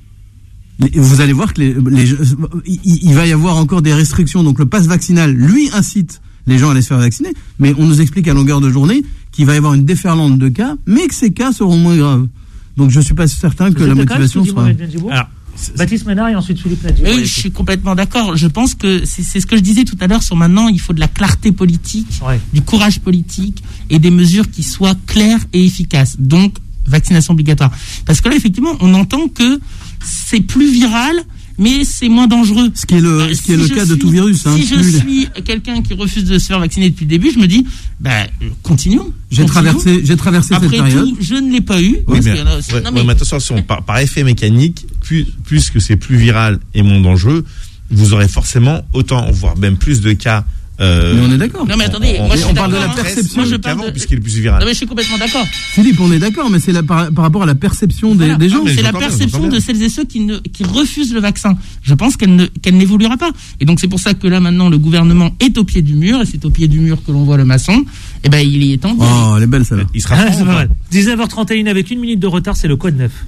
Vous allez voir que les, les, il va y avoir encore des restrictions. Donc le pass vaccinal, lui, incite les gens allaient se faire vacciner. Mais on nous explique à longueur de journée qu'il va y avoir une déferlante de cas, mais que ces cas seront moins graves. Donc je suis pas certain que la motivation soit... Alors, Baptiste Ménard et ensuite Philippe Nadi. Oui, je suis complètement d'accord. Je pense que c'est, c'est ce que je disais tout à l'heure sur maintenant, il faut de la clarté politique, ouais. du courage politique et des mesures qui soient claires et efficaces. Donc, vaccination obligatoire. Parce que là, effectivement, on entend que c'est plus viral, mais c'est moins dangereux. Ce qui est le, euh, ce qui est si le cas suis, de tout virus. Hein, si je suis quelqu'un qui refuse de se faire vacciner depuis le début, je me dis, bah, continuons. J'ai continuons. traversé, j'ai traversé Après cette période. Tout, je ne l'ai pas eu. Oui, mais, ouais, non, mais... Ouais, mais attention, par, par effet mécanique, plus, plus que c'est plus viral et moins dangereux, vous aurez forcément autant, voire même plus de cas. Euh, mais on est d'accord. Non mais attendez, on, moi je on parle de la perception. Moi je parle de... puisqu'il est plus viral. Non mais je suis complètement d'accord. Philippe, on est d'accord, mais c'est la, par, par rapport à la perception des, voilà. des gens. Non, c'est la perception bien, de celles et ceux qui, ne, qui refusent le vaccin. Je pense qu'elle, ne, qu'elle n'évoluera pas. Et donc c'est pour ça que là maintenant le gouvernement est au pied du mur, et c'est au pied du mur que l'on voit le maçon. Et ben il y est temps. Oh, elle est belle celle-là. Il sera ah, dix-neuf heures trente et un avec une minute de retard, c'est le Quad neuf.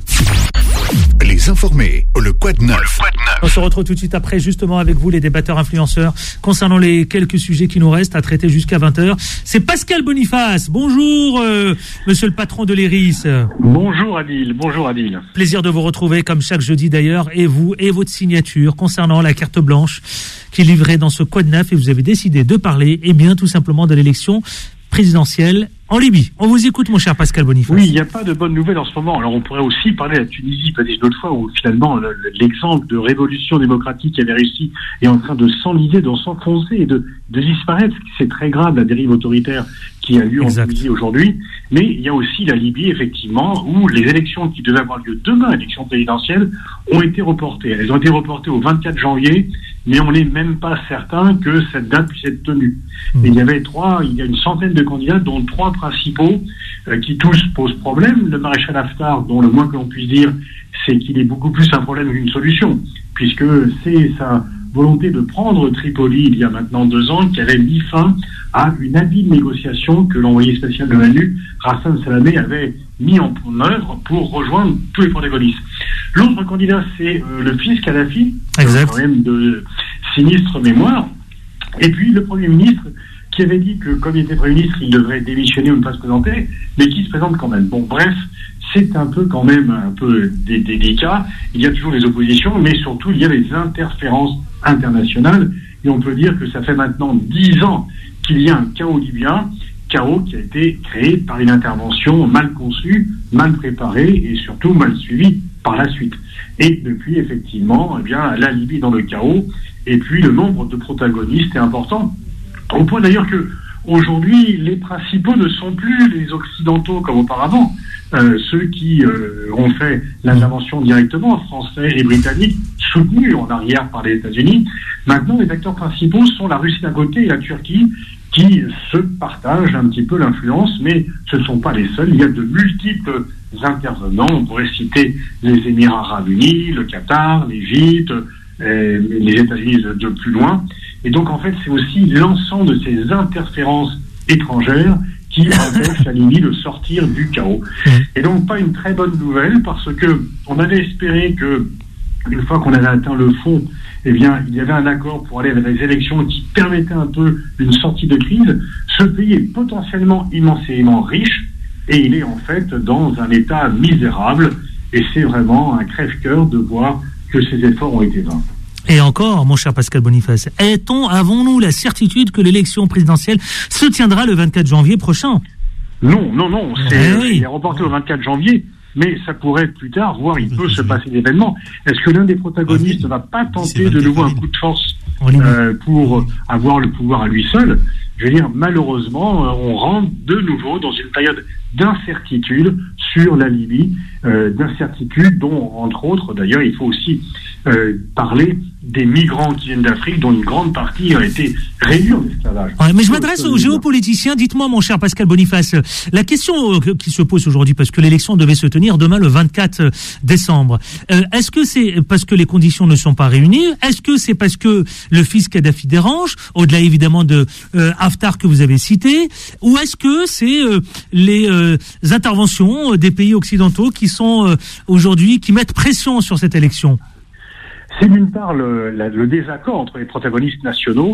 Les informés, le Quad neuf. On se retrouve tout de suite après, justement, avec vous, les débatteurs influenceurs, concernant les quelques sujets qui nous restent à traiter jusqu'à vingt heures. C'est Pascal Boniface. Bonjour, euh, monsieur le patron de l'E R I S. Bonjour Adil, bonjour Adil. Plaisir de vous retrouver, comme chaque jeudi d'ailleurs, et vous et votre signature concernant la carte blanche qui est livrée dans ce Quad neuf, et vous avez décidé de parler, eh bien, tout simplement de l'élection présidentielle en Libye. On vous écoute, mon cher Pascal Boniface. Oui, il n'y a pas de bonnes nouvelles en ce moment. Alors, on pourrait aussi parler de la Tunisie, peut-être une autre fois, où finalement, l'exemple de révolution démocratique qui avait réussi est en train de s'enliser, de s'enfoncer et de, de disparaître. C'est très grave, la dérive autoritaire qui a lieu exact. En Tunisie aujourd'hui. Mais il y a aussi la Libye, effectivement, où les élections qui devaient avoir lieu demain, élections présidentielles, ont été reportées. Elles ont été reportées au vingt-quatre janvier, mais on n'est même pas certain que cette date puisse être tenue. Mmh. Et il y avait trois, il y a une centaine de candidats, dont trois principaux, euh, qui tous posent problème. Le maréchal Haftar, dont le moins que l'on puisse dire, c'est qu'il est beaucoup plus un problème qu'une solution, puisque c'est sa volonté de prendre Tripoli il y a maintenant deux ans qui avait mis fin à une habile négociation que l'envoyé spécial de l'ONU, Hassan Salamé, avait mis en œuvre pour rejoindre tous les protagonistes. L'autre candidat, c'est euh, le fils Kadhafi, quand même de sinistre mémoire, et puis le Premier ministre qui avait dit que comme il était Premier ministre, il devrait démissionner ou ne pas se présenter, mais qui se présente quand même. Bon, bref, c'est un peu quand même un peu dé- délicat. Il y a toujours les oppositions, mais surtout il y a les interférences internationales, et on peut dire que ça fait maintenant dix ans qu'il y a un chaos libyen, chaos qui a été créé par une intervention mal conçue, mal préparée et surtout mal suivie par la suite. Et depuis, effectivement, eh bien, la Libye est dans le chaos, et puis le nombre de protagonistes est important, au point d'ailleurs que aujourd'hui, les principaux ne sont plus les Occidentaux comme auparavant. Euh, ceux qui euh, ont fait l'intervention directement, français et britanniques, soutenus en arrière par les États-Unis. Maintenant, les acteurs principaux sont la Russie d'un côté et la Turquie, qui se partagent un petit peu l'influence, mais ce ne sont pas les seuls. Il y a de multiples intervenants. On pourrait citer les Émirats arabes unis, le Qatar, l'Égypte, euh, les États-Unis de, de plus loin. Et donc, en fait, c'est aussi l'ensemble de ces interférences étrangères qui empêche la Libye de sortir du chaos. Et donc, pas une très bonne nouvelle, parce que on avait espéré que, une fois qu'on avait atteint le fond, eh bien, il y avait un accord pour aller vers les élections qui permettait un peu une sortie de crise. Ce pays est potentiellement immensément riche, et il est en fait dans un état misérable, et c'est vraiment un crève-cœur de voir que ces efforts ont été vains. Et encore, mon cher Pascal Boniface, est-on, avons-nous la certitude que l'élection présidentielle se tiendra le vingt-quatre janvier prochain ? Non, non, non, c'est, eh oui. il est reporté au vingt-quatre janvier, mais ça pourrait être plus tard, voire il peut se passer d'événements. Est-ce que l'un des protagonistes ne va pas tenter de nouveau un coup de force euh, pour avoir le pouvoir à lui seul ? Je veux dire, malheureusement, on rentre de nouveau dans une période d'incertitude sur la Libye, euh, d'incertitude dont, entre autres, d'ailleurs, il faut aussi euh, parler des migrants qui viennent d'Afrique, dont une grande partie a été réduite en esclavage. Ouais, mais je m'adresse aux géopoliticiens. Dites-moi, mon cher Pascal Boniface, la question qui se pose aujourd'hui, parce que l'élection devait se tenir demain le vingt-quatre décembre, euh, est-ce que c'est parce que les conditions ne sont pas réunies ? Est-ce que c'est parce que le fils Kadhafi dérange, au-delà évidemment de euh, Haftar que vous avez cité, ou est-ce que c'est euh, les euh, interventions des pays occidentaux qui sont euh, aujourd'hui, qui mettent pression sur cette élection ? C'est d'une part le, la, le désaccord entre les protagonistes nationaux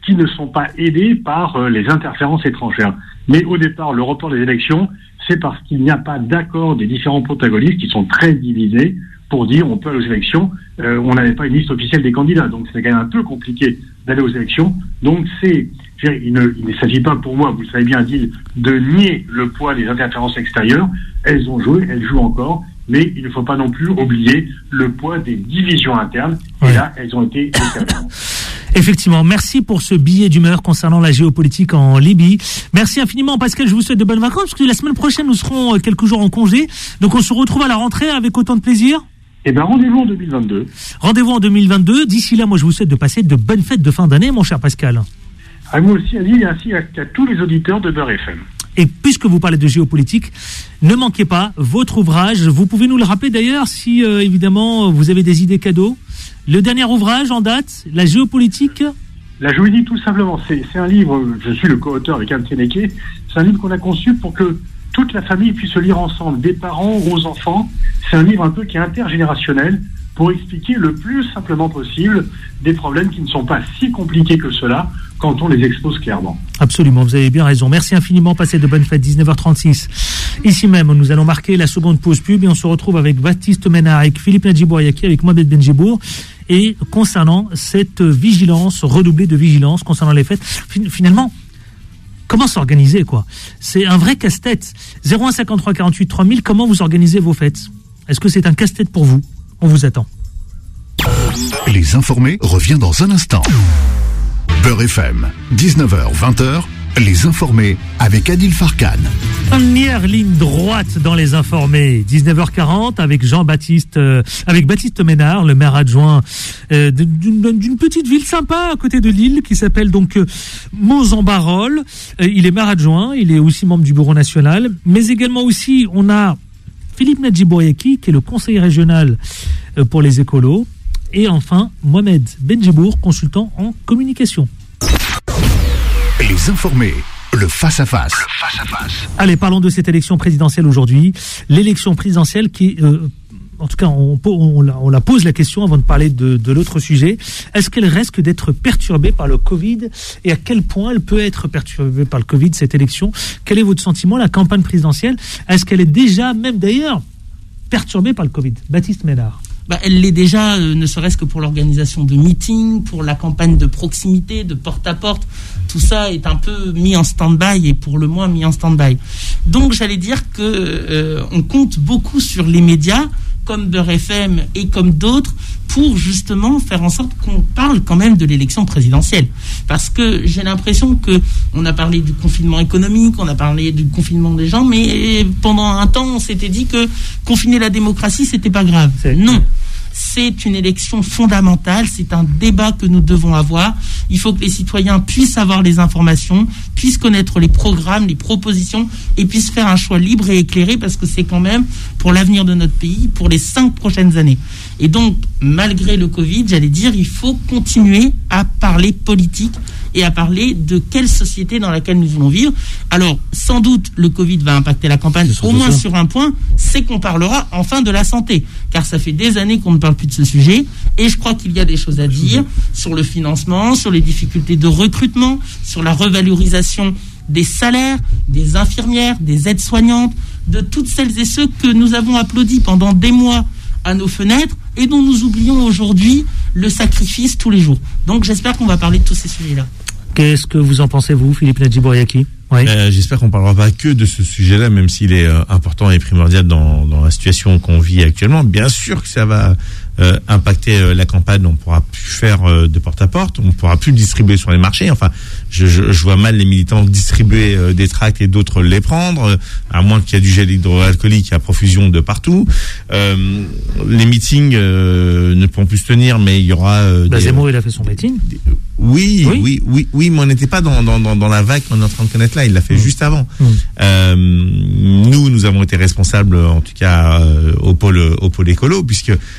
qui ne sont pas aidés par euh, les interférences étrangères. Mais au départ, le report des élections, c'est parce qu'il n'y a pas d'accord des différents protagonistes qui sont très divisés pour dire on peut aller aux élections. Euh, on n'avait pas une liste officielle des candidats, donc c'est quand même un peu compliqué d'aller aux élections. Donc c'est, je dirais, il ne, il ne s'agit pas pour moi, vous le savez bien, Adil, de nier le poids des interférences extérieures. Elles ont joué, elles jouent encore, mais il ne faut pas non plus oublier le poids des divisions internes. Et là, elles ont été déterminantes. Effectivement, merci pour ce billet d'humeur concernant la géopolitique en Libye. Merci infiniment Pascal, je vous souhaite de bonnes vacances, parce que la semaine prochaine nous serons quelques jours en congé, donc on se retrouve à la rentrée avec autant de plaisir. Eh bien, rendez-vous en deux mille vingt-deux. Rendez-vous en deux mille vingt-deux. D'ici là, moi, je vous souhaite de passer de bonnes fêtes de fin d'année, mon cher Pascal. À moi aussi, Ali, et ainsi à, à tous les auditeurs de Beurre F M. Et puisque vous parlez de géopolitique, ne manquez pas votre ouvrage. Vous pouvez nous le rappeler d'ailleurs si, euh, évidemment, vous avez des idées cadeaux. Le dernier ouvrage en date, la géopolitique. La géopolitique, tout simplement. C'est, c'est un livre, je suis le co-auteur avec Anne Sénéqué, c'est un livre qu'on a conçu pour que toute la famille puisse se lire ensemble, des parents aux enfants. C'est un livre un peu qui est intergénérationnel pour expliquer le plus simplement possible des problèmes qui ne sont pas si compliqués que cela quand on les expose clairement. Absolument, vous avez bien raison. Merci infiniment, passez de bonnes fêtes, dix-neuf heures trente-six. Ici même, nous allons marquer la seconde pause pub et on se retrouve avec Baptiste Ménard, avec Philippe Nadjibouriaki, avec Mohamed Benjibour. Et concernant cette vigilance, redoublée de vigilance concernant les fêtes, finalement, comment s'organiser, quoi? C'est un vrai casse-tête. zéro un cinquante-trois quarante-huit trois mille, comment vous organisez vos fêtes? Est-ce que c'est un casse-tête pour vous? On vous attend. Les informés revient dans un instant. Beurre F M, dix-neuf heures vingt, les informés avec Adil Farkan. Première ligne droite dans les informés, dix-neuf heures quarante avec Jean-Baptiste, euh, avec Baptiste Ménard, le maire adjoint euh, d'une, d'une petite ville sympa à côté de Lille qui s'appelle donc euh, Mons-en-Barœul. Euh, il est maire adjoint, il est aussi membre du bureau national, mais également aussi on a Philippe Nadjibouriaki qui est le conseiller régional euh, pour les écolos. Et enfin, Mohamed Benjibour, consultant en communication. Les informés, le face-à-face. Le face-à-face. Allez, parlons de cette élection présidentielle aujourd'hui. L'élection présidentielle qui, euh, en tout cas, on, on, la, on la pose la question avant de parler de, de l'autre sujet. Est-ce qu'elle risque d'être perturbée par le Covid? Et à quel point elle peut être perturbée par le Covid, cette élection? Quel est votre sentiment, la campagne présidentielle? Est-ce qu'elle est déjà, même d'ailleurs, perturbée par le Covid? Baptiste Ménard. Bah, elle l'est déjà, euh, ne serait-ce que pour l'organisation de meetings, pour la campagne de proximité, de porte-à-porte. Tout ça est un peu mis en stand-by et pour le moins mis en stand-by. Donc j'allais dire que euh, on compte beaucoup sur les médias, comme Beurre F M et comme d'autres, pour justement faire en sorte qu'on parle quand même de l'élection présidentielle. Parce que j'ai l'impression que on a parlé du confinement économique, on a parlé du confinement des gens, mais pendant un temps, on s'était dit que confiner la démocratie, c'était pas grave. C'est... Non. C'est une élection fondamentale, c'est un débat que nous devons avoir. Il faut que les citoyens puissent avoir les informations, puissent connaître les programmes, les propositions et puissent faire un choix libre et éclairé parce que c'est quand même pour l'avenir de notre pays, pour les cinq prochaines années. Et donc, malgré le Covid, j'allais dire, il faut continuer à parler politique et à parler de quelle société dans laquelle nous voulons vivre. Alors, sans doute, le Covid va impacter la campagne, au moins sur un point, c'est qu'on parlera enfin de la santé. Car ça fait des années qu'on ne parle plus de ce sujet. Et je crois qu'il y a des choses à dire sur le financement, sur les difficultés de recrutement, sur la revalorisation des salaires, des infirmières, des aides-soignantes, de toutes celles et ceux que nous avons applaudis pendant des mois à nos fenêtres et dont nous oublions aujourd'hui le sacrifice tous les jours. Donc j'espère qu'on va parler de tous ces sujets-là. Qu'est-ce que vous en pensez, vous, Philippe Nadjibouriaki? Oui. Euh, j'espère qu'on parlera pas que de ce sujet-là, même s'il est euh, important et primordial dans, dans la situation qu'on vit actuellement. Bien sûr que ça va euh, impacter euh, la campagne. On pourra plus faire euh, de porte-à-porte, on pourra plus le distribuer sur les marchés. Enfin, je, je, je vois mal les militants distribuer euh, des tracts et d'autres les prendre, euh, à moins qu'il y ait du gel hydroalcoolique à profusion de partout. Euh, les meetings euh, ne pourront plus se tenir, mais il y aura... Euh, bah, des, Zemmour, il a fait son meeting. Des, oui, oui, oui, oui, oui, mais on n'était pas dans, dans, dans, dans la vague qu'on est en train de connaître là. Il l'a fait mmh. juste avant. Mmh. Euh, nous, nous avons été responsables, en tout cas, euh, au pôle, au pôle écolo, puisque nous avons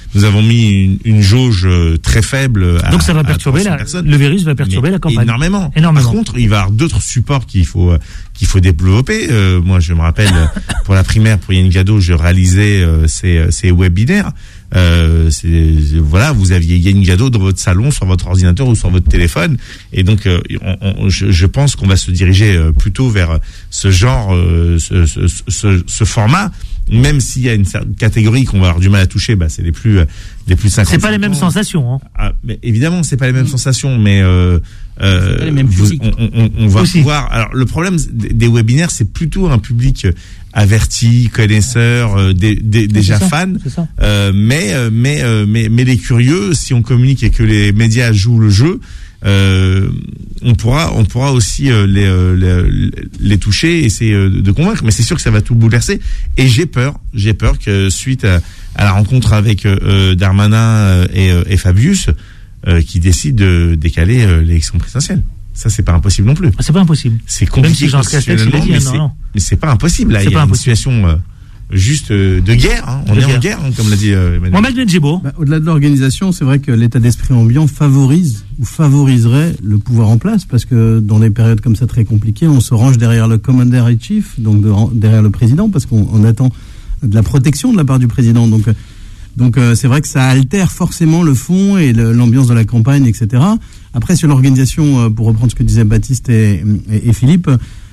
mis une, une jauge très faible. À, Donc ça va perturber la, le virus va perturber la campagne. Énormément. énormément. Par contre, il va y avoir d'autres supports qu'il faut qu'il faut développer. Euh, moi, je me rappelle pour la primaire, pour Yannick Jadot, je réalisais euh, ces, ces webinaires. Euh, c'est, voilà, vous aviez Yannick Jadot dans votre salon, sur votre ordinateur ou sur votre téléphone, et donc euh, on, on, je, je pense qu'on va se diriger euh, plutôt vers ce genre, euh, ce, ce, ce, ce format. Même s'il y a une catégorie qu'on va avoir du mal à toucher, bah c'est les plus les plus cinquante. C'est pas les mêmes sensations, hein. Ah, mais évidemment, c'est pas les mêmes mmh. sensations, mais euh, euh, les mêmes vous, on, on, on va Aussi. pouvoir. Alors le problème des webinaires, c'est plutôt un public averti, connaisseur, euh, des, des, déjà ça, fan. C'est ça. Euh, mais mais mais mais les curieux, si on communique et que les médias jouent le jeu. Euh, on pourra, on pourra aussi euh, les, euh, les, les toucher et essayer euh, de convaincre, mais c'est sûr que ça va tout bouleverser. Et j'ai peur, j'ai peur que suite à, à la rencontre avec euh, Darmanin euh, et, euh, et Fabius, euh, qui décident de décaler euh, l'élection présidentielle. Ça, c'est pas impossible non plus. C'est pas impossible. C'est compliqué. Même si Jean Castex, il a dit, mais, non, c'est, non. mais c'est pas impossible. Là, C'est il y pas a une impossible. situation. Euh, juste euh, de guerre, hein. On de est guerre. en guerre, hein, comme l'a dit euh, Emmanuel. Mohamed Benjibo. Bah, au-delà de l'organisation, c'est vrai que l'état d'esprit ambiant favorise ou favoriserait le pouvoir en place, parce que dans des périodes comme ça très compliquées, on se range derrière le commander in chief, donc de, derrière le président, parce qu'on on attend de la protection de la part du président. Donc, donc euh, c'est vrai que ça altère forcément le fond et le, l'ambiance de la campagne, et cetera. Après, sur l'organisation, euh, pour reprendre ce que disaient Baptiste et, et, et Philippe,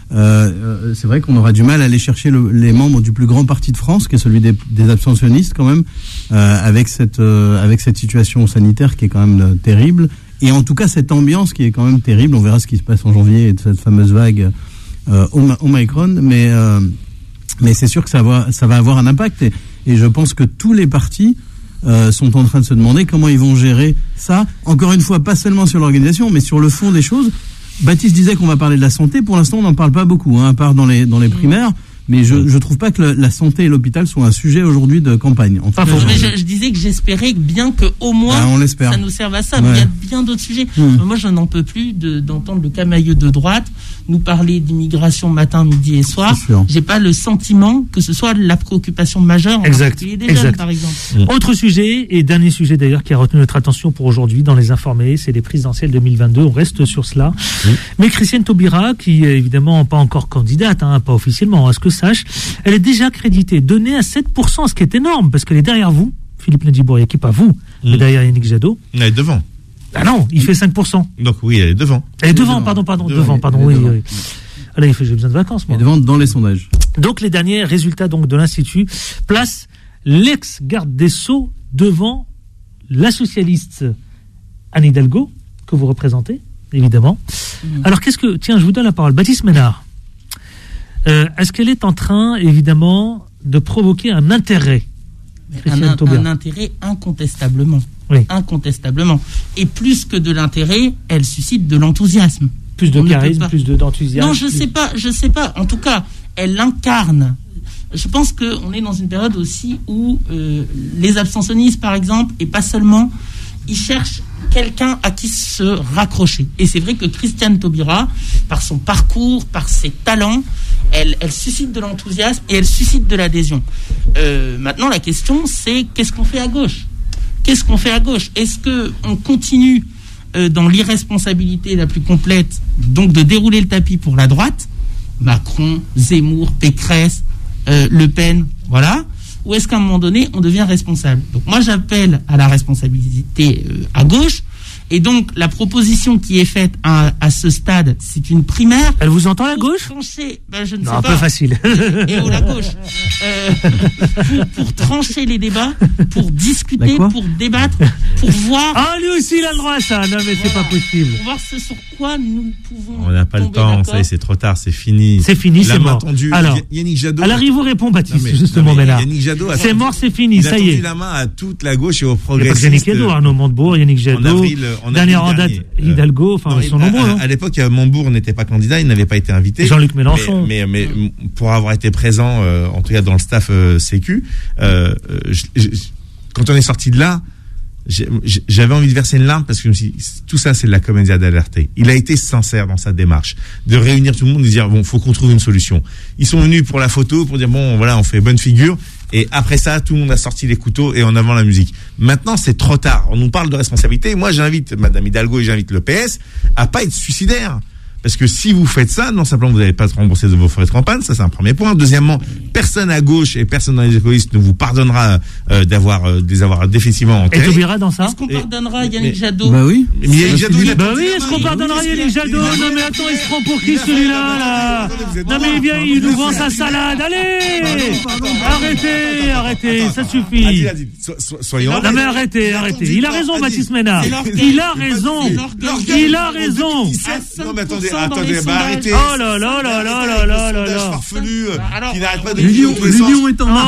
Euh, c'est vrai qu'on aura du mal à aller chercher le, les membres du plus grand parti de France, qui est celui des, des abstentionnistes quand même, euh, avec cette euh, avec cette situation sanitaire qui est quand même euh, terrible, et en tout cas cette ambiance qui est quand même terrible. On verra ce qui se passe en janvier et de cette fameuse vague euh, Omicron, mais euh, mais c'est sûr que ça va ça va avoir un impact, et, et je pense que tous les partis euh, sont en train de se demander comment ils vont gérer ça. Encore une fois, pas seulement sur l'organisation, mais sur le fond des choses. Baptiste disait qu'on va parler de la santé. Pour l'instant, on n'en parle pas beaucoup, hein, à part dans les dans les primaires. Mais je je trouve pas que le, la santé et l'hôpital soient un sujet aujourd'hui de campagne. En Pas fait, faux. Mais je, je disais que j'espérais que bien que au moins Ah, on l'espère. ça nous serve à ça. Ouais. Mais il y a bien d'autres sujets. Mmh. Moi, je n'en peux plus de, d'entendre le camailleux de droite nous parler d'immigration matin, midi et soir. C'est sûr. J'ai pas le sentiment que ce soit la préoccupation majeure, en Exact. particulier des Exact. jeunes, par exemple. Autre sujet, et dernier sujet d'ailleurs qui a retenu notre attention pour aujourd'hui dans les informés, c'est les présidentielles deux mille vingt-deux. On reste sur cela. Oui. Mais Christiane Taubira, qui est évidemment pas encore candidate, hein, pas officiellement, à ce que sache, elle est déjà créditée, donnée à sept pour cent, ce qui est énorme, parce qu'elle est derrière vous, Philippe Nadibourg, qui pas vous, mais Mm. derrière Yannick Jadot. Elle est devant. Ah non, il fait cinq pour cent. Donc oui, elle est devant. Elle est devant, devant. pardon, pardon, devant, Devant. pardon, Elle est oui, devant. oui. Ah là, il fait, j'ai besoin de vacances, moi. et devant dans les sondages. Donc les derniers résultats donc de l'Institut placent l'ex-garde des Sceaux devant la socialiste Anne Hidalgo, que vous représentez, évidemment. Mmh. Alors qu'est-ce que... Tiens, je vous donne la parole. Baptiste Ménard, euh, est-ce qu'elle est en train, évidemment, de provoquer un intérêt, Un, Christiane un, Taubira? un intérêt incontestablement. Oui. Incontestablement. Et plus que de l'intérêt, elle suscite de l'enthousiasme. Plus de On ne peut charisme, pas- plus de- d'enthousiasme. Non, je sais pas, je sais pas. En tout cas, elle incarne. Je pense qu'on est dans une période aussi où euh, les abstentionnistes, par exemple, et pas seulement, ils cherchent quelqu'un à qui se raccrocher. Et c'est vrai que Christiane Taubira, par son parcours, par ses talents, elle, elle suscite de l'enthousiasme et elle suscite de l'adhésion. Euh, maintenant, la question, c'est qu'est-ce qu'on fait à gauche ? Qu'est-ce qu'on fait à gauche ? Est-ce qu'on continue euh, dans l'irresponsabilité la plus complète, donc de dérouler le tapis pour la droite, Macron, Zemmour, Pécresse, euh, Le Pen, voilà, ou est-ce qu'à un moment donné, on devient responsable ? Donc moi, j'appelle à la responsabilité euh, à gauche, et donc la proposition qui est faite à, à ce stade, c'est une primaire. Elle vous entend, la Pour gauche? trancher, ben, je ne Non, sais un pas. peu facile. Et où la gauche euh, pour, pour trancher les débats, pour discuter, La quoi pour débattre, pour voir, Ah, lui aussi, il a le droit à ça. Non, mais c'est Voilà. pas possible. pour voir ce sur quoi nous pouvons. On n'a pas le tomber temps, d'accord. ça y est, c'est trop tard, c'est fini. C'est fini, Il a c'est mort. attendu. Alors, Yannick Jadot. alors il vous répond, Non, Baptiste, mais- justement, non, mais Ménard. Yannick Jadot a C'est tendu- mort, c'est fini, il a ça y tendu est. la main à toute la gauche et aux Il n'y a pas que progressistes. Yannick Jadot, Arnaud Montebourg, Yannick Jadot, En avril, en avril dernière en date, dernier. Euh, Hidalgo, enfin, Non, ils sont à- nombreux. à, hein. à l'époque, Montebourg n'était pas candidat, il n'avait pas été invité. Jean-Luc Mélenchon. Mais, mais, mais pour avoir été présent, euh, en tout cas dans le staff euh, Sécu, euh, euh, je- je- quand on est sorti de là, j'ai- j'avais envie de verser une larme parce que je me suis dit, tout ça, c'est de la comédia dell'arte. Il a été sincère dans sa démarche de réunir tout le monde et de dire bon, faut qu'on trouve une solution. Ils sont venus pour la photo, pour dire bon, voilà, on fait bonne figure. Et après ça, tout le monde a sorti les couteaux et en avant la musique. Maintenant, c'est trop tard. On nous parle de responsabilité. Moi, j'invite Madame Hidalgo et j'invite le P S à pas être suicidaire. Parce que si vous faites ça, non simplement vous n'allez pas se rembourser de vos frais de campagne, ça c'est un premier point. Deuxièmement, personne à gauche et personne dans les écologistes ne vous pardonnera euh, d'avoir euh, des avoirs définitivement enterrés. Et t'oublieras dans ça. Est-ce qu'on pardonnera Yannick Jadot? Bah oui. Mais Yannick Jadot, il a Bah oui, est-ce qu'on pardonnera Yannick Jadot? Non mais attends, il se prend pour qui celui-là là? Non mais il vient, il nous vend sa salade. Allez, arrêtez, arrêtez, ça suffit. Adil, Adil, so- so- soyons Non mais arrêtez, arrêtez. Il a raison, Baptiste Ménard. Il a raison. Il a raison. Non mais attendez, attendez, bah arrêtez. Oh là là là là là là là là. Farfelu alors, qui n'arrête pas de L'union, dire tous les sens. l'union est en marche.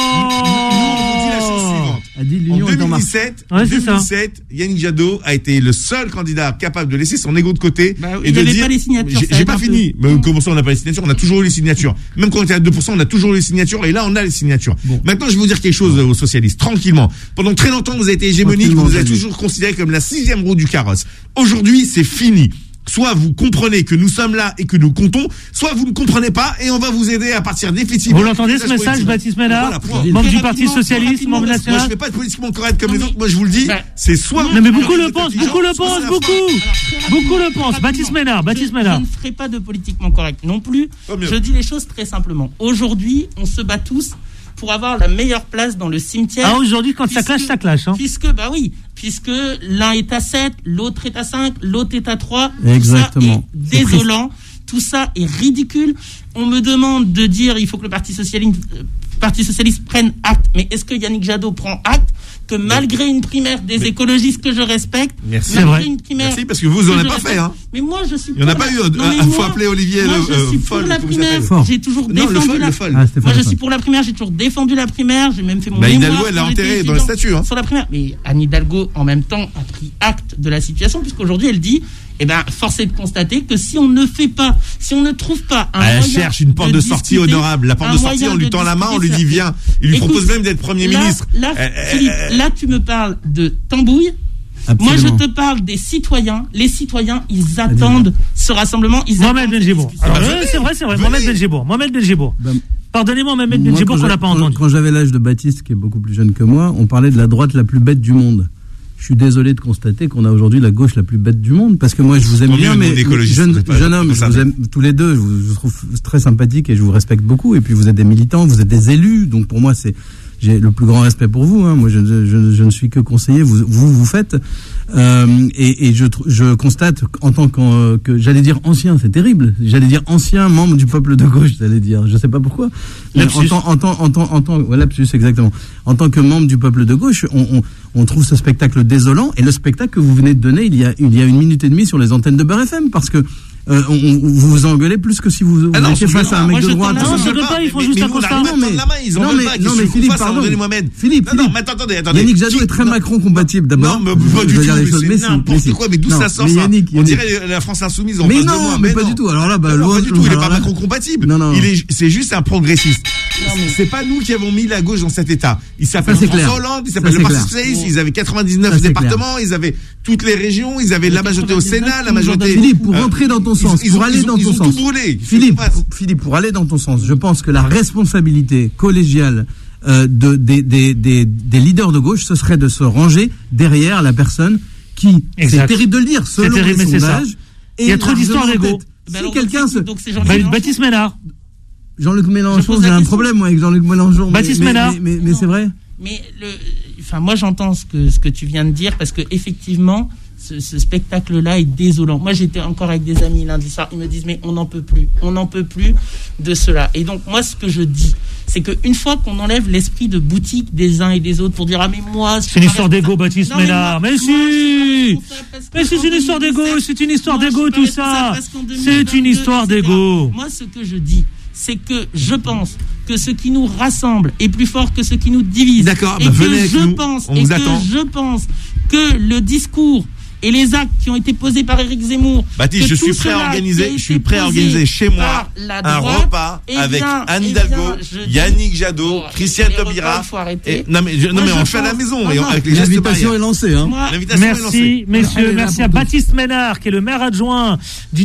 On vous dit la chose suivante. A dit En l'union est en marche. deux mille dix-sept, Ouais, c'est ça. deux mille dix-sept, Yannick Jadot a été le seul candidat capable de laisser son ego de côté Bah, et il de avait dire pas les signatures, j'ai ça j'ai aide pas un fini. peu. Mais comment ça on n'a pas les signatures? On a toujours eu les signatures. Même quand on était à deux pour cent, on a toujours eu les signatures et là on a les signatures. Maintenant, je vais vous dire quelque chose aux socialistes, tranquillement. Pendant très longtemps, vous avez été hégémonique, Tranquillement, vous avez Daniel. toujours considéré comme la sixième roue du carrosse. Aujourd'hui, c'est fini. Soit vous comprenez que nous sommes là et que nous comptons, soit vous ne comprenez pas et on va vous aider à partir définitivement. Vous l'entendez ce message, Baptiste Ménard, Voilà, point. membre Très du Parti rapidement, Socialiste, très membre rapidement, Moi, je national? fais pas de politiquement correct comme Non, les mais- autres. Moi, je vous le dis, Bah, c'est soit. Non mais beaucoup vous le êtes pensent, intelligent, beaucoup le soit pensent, c'est la beaucoup. fin. Beaucoup le pensent. Baptiste Ménard, Baptiste Je, Ménard. je ne ferai pas de politiquement correct non plus. Tant mieux. Je dis les choses très simplement. Aujourd'hui, on se bat tous pour avoir la meilleure place dans le cimetière. Ah aujourd'hui quand ça Puisque- clash, ça clash. Hein. Puisque, bah oui, puisque l'un est à sept, l'autre est à cinq, l'autre est à trois. Exactement. Tout ça est désolant. Tout ça est ridicule. On me demande de dire il faut que le Parti socialiste, euh, Parti socialiste prenne acte. Mais est-ce que Yannick Jadot prend acte que malgré une primaire des Mais- écologistes que je respecte, Merci. C'est malgré vrai. une primaire Merci, parce que vous, vous en que avez je pas fait, respecte, hein. Mais moi, je suis. Il y en a pour pas la- eu, euh, Non, mais euh, faut moi- appeler Olivier moi, le- je euh, suis Foll, pour la comment ça primaire. s'appelle Fort. J'ai toujours Non, défendu le Foll, la le Foll. Ah, Stéphane Moi, je Foll. suis pour la primaire. J'ai toujours défendu la primaire. J'ai même fait mon Bah, mémoire. Hidalgo, elle l'a quand j'étais enterré dans le étudiant statut, hein. Sur la primaire. Mais Anne Hidalgo, en même temps, a pris acte de la situation, puisqu'aujourd'hui, elle dit. Eh ben, force est de constater que si on ne fait pas, si on ne trouve pas un Elle moyen cherche une porte de, sortie discuter, honorable. La porte un de sortie, moyen on lui de tend la main, on lui discuter, dit ça- viens. Il lui Écoute, propose même d'être Premier là, ministre. Là, Euh, Philippe, euh, là, tu me parles de tambouille. Moi, Absolument. je te parle des citoyens. Les citoyens, ils attendent ce rassemblement. Ils Mohamed attendent Benjibour. cette discussion. Alors, bah, ouais, venez, c'est vrai, c'est vrai. venez. Mohamed Benjibour. Mohamed Benjibour. Ben, Pardonnez-moi, Mohamed moi, Benjibour, quand qu'on j'a- n'a pas quand- entendu. Quand j'avais l'âge de Baptiste, qui est beaucoup plus jeune que moi, on parlait de la droite la plus bête du monde. Je suis désolé de constater qu'on a aujourd'hui la gauche la plus bête du monde, parce que moi je vous aime Tant bien, mieux, mais nous, écologistes, jeune, on est pas- jeune homme, pas je ça, vous mais- aime tous les deux, je vous, je vous trouve très sympathique et je vous respecte beaucoup. Et puis vous êtes des militants, vous êtes des élus, donc pour moi c'est j'ai le plus grand respect pour vous. Hein. Moi je, je, je ne suis que conseiller, vous vous, vous faites. Euh, et et je, tr- je constate en tant qu'en- que j'allais dire ancien, c'est terrible. J'allais dire ancien membre du peuple de gauche, j'allais dire. Je sais pas pourquoi. Mais en Lapsus. tant, en tant, en tant, en tant, ouais, lapsus, exactement. En tant que membre du peuple de gauche, on, on, on trouve ce spectacle désolant. Et le spectacle que vous venez de donner il y a, il y a une minute et demie sur les antennes de Beurre F M, parce que euh, on, on- vous vous engueulez plus que si vous, vous Ah non, étiez je- face à un moi, mec de je droite. t'en- Non, Non, je ne pas, ils font juste un constat. Non, mais la main, ils en non, veulent mais, pas. non, mais Qu'est-ce que Philippe, vous fassent à pardon. André Mohamed Philippe, Non, non, Philippe. mais attends, attendez, attendez. Yannick Jadot Qui- est très non. Macron compatible d'abord. Non, mais pas Je du vais tout. dire les mais choses, c'est mais si, mais n'importe si. quoi. Mais d'où Non, ça sort mais ça Yannick, On Yannick. dirait la France Insoumise en Mais face de non, moi. mais pas du tout. Alors là, bah, Non, loin- pas du tout. Il est alors pas là- Macron compatible. Non, non. Il est, c'est juste un progressiste. Non, mais- C'est pas nous qui avons mis la gauche dans cet état. Il s'appelle Ça, c'est François clair. Hollande, il Ça, s'appelle c'est le Parti clair. Socialiste. Ils avaient quatre-vingt-dix-neuf Ça, c'est départements, ils avaient toutes les régions, ils avaient la majorité au Sénat, la majorité. Philippe, pour Euh, rentrer dans ton ils- sens, ils pour ont- aller ils ont- dans ils ton ont sens. tout brûlé. Philippe, pour, Philippe, pour aller dans ton sens, je pense que la responsabilité collégiale euh, de, des, des, des, des leaders de gauche, ce serait de se ranger derrière la personne qui, Exact. c'est terrible de le dire, selon terrible, les mais c'est ça. sondages, Il y a est trop d'histoires largement d'ego. en tête. Ben Si alors, quelqu'un donc, se... donc c'est Jean-Luc Ba- Mélenchon. Baptiste Ménard. Jean-Luc Je Mélenchon, pose la j'ai un question. problème moi, avec Jean-Luc Mélenchon. mais- Baptiste mais, Ménard. Mais, mais, mais Non. c'est vrai. Mais le, enfin, moi j'entends ce que ce que tu viens de dire parce que effectivement, ce, ce spectacle-là est désolant. Moi, j'étais encore avec des amis lundi soir. Ils me disent mais on n'en peut plus, on n'en peut plus de cela. Et donc moi, ce que je dis, c'est qu'une fois qu'on enlève l'esprit de boutique des uns et des autres pour dire ah mais moi, C'est une histoire d'ego, Baptiste Non, mais Ménard. moi- Mais moi, je suis si pas responsable parce que Mais c'est en une histoire d'ego, deux mille dix-sept, c'est une histoire moi, je d'ego suis pas tout responsable ça. parce qu'en C'est une deux mille vingt-deux, histoire et cetera. d'ego. Moi, ce que je dis, c'est que je pense que ce qui nous rassemble est plus fort que ce qui nous divise. D'accord, et bah que venez avec je nous, pense, on et vous que attend. je pense que le discours et les actes qui ont été posés par Éric Zemmour. Baptiste, que je suis tout prêt à cela organiser, qui a je suis été prêt à posé organiser chez moi par la un droite, repas eh avec bien, Anne eh Hidalgo, bien, je dis- Yannick Jadot, Bon, Christiane les repas, Taubira. il faut arrêter. Et- Non mais, je- non Moi, mais je on le fait à la pense- maison non, et on- non. avec les gestes L'invitation est barrières. lancée. Hein. Moi, L'invitation est Merci, lancée. messieurs, Allez, là, merci pour à tous. Baptiste Ménard, qui est le maire adjoint d'une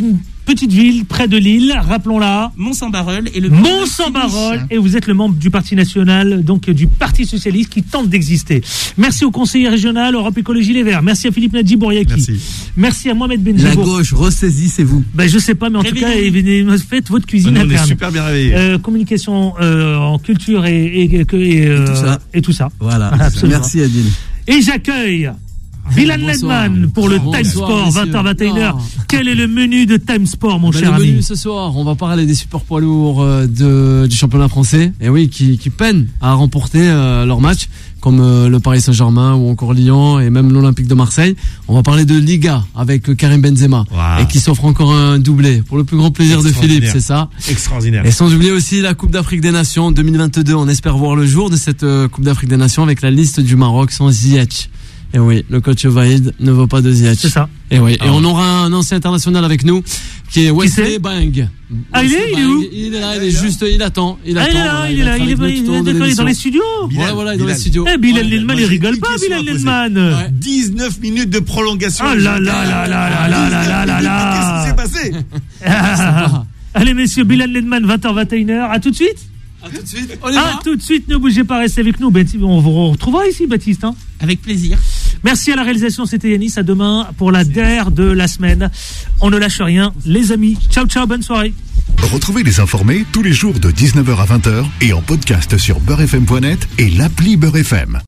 petite ville près de Lille, rappelons-la. Mont-Saint-Barreul et le Mont-Saint-Barreul, et vous êtes le membre du Parti national, donc du Parti socialiste qui tente d'exister. Merci au conseiller régional Europe Écologie Les Verts. Merci à Philippe Nadji Bouriaki. Merci. Merci à Mohamed Benjibour. La gauche, ressaisissez-vous. Ben, je sais pas, mais en tout cas, faites votre cuisine Nous, on interne. est super bien réveillés. Euh, communication euh, en culture et, et, et, et, euh, Et tout ça. et tout ça. Voilà. Absolument. Merci Adil. Et j'accueille Bilal Bonsoir. Ledman pour le Bonsoir, Time Sport, messieurs. vingt heures vingt et une heures. Non. Quel est le menu de Time Sport, mon Ben, cher le ami? menu ce soir, on va parler des super poids lourds euh, de, du championnat français, et oui, qui, qui peinent à remporter euh, leur match, comme euh, le Paris Saint-Germain ou encore Lyon et même l'Olympique de Marseille. On va parler de Liga avec euh, Karim Benzema, Wow. et qui s'offre encore un doublé pour le plus grand plaisir de Philippe, c'est ça. Extraordinaire. Et sans oublier aussi la Coupe d'Afrique des Nations deux mille vingt-deux. On espère voir le jour de cette euh, Coupe d'Afrique des Nations avec la liste du Maroc sans Ziyech. Et oui, le coach Vaïd ne veut pas de Ziyech. C'est ça. Et oui, Ah. et on aura un ancien international avec nous qui est Wesley c'est Bang. Ah, il est, Wesley il est où Bang, Il est là, il est juste, il attend, il Ah, attend. il est là, voilà, il est va là, être il est, avec nous il tout au long de est, il est dans l'émission. les studios. Voilà, voilà, il est dans les Bilal. studios. Eh, Bilal Ouais, Ledman, moi, il j'ai rigole une pas, question Bilal à poser. Ledman. Ouais. dix-neuf minutes de prolongation. Oh là là là là là là là là là là. Qu'est-ce qui s'est passé? Ah. Allez, messieurs, Bilal Ledman, vingt heures vingt et une heures. À tout de suite. À tout de suite. On y À va. tout de suite, ne bougez pas, restez avec nous. Baptiste, on vous retrouvera ici, Baptiste. Hein. Avec plaisir. Merci à la réalisation, c'était Yanis. À demain pour la dernière de la semaine. On ne lâche rien, les amis. Ciao, ciao, bonne soirée. Retrouvez les informés tous les jours de dix-neuf heures à vingt heures et en podcast sur beurre f m point net et l'appli Beurre F M.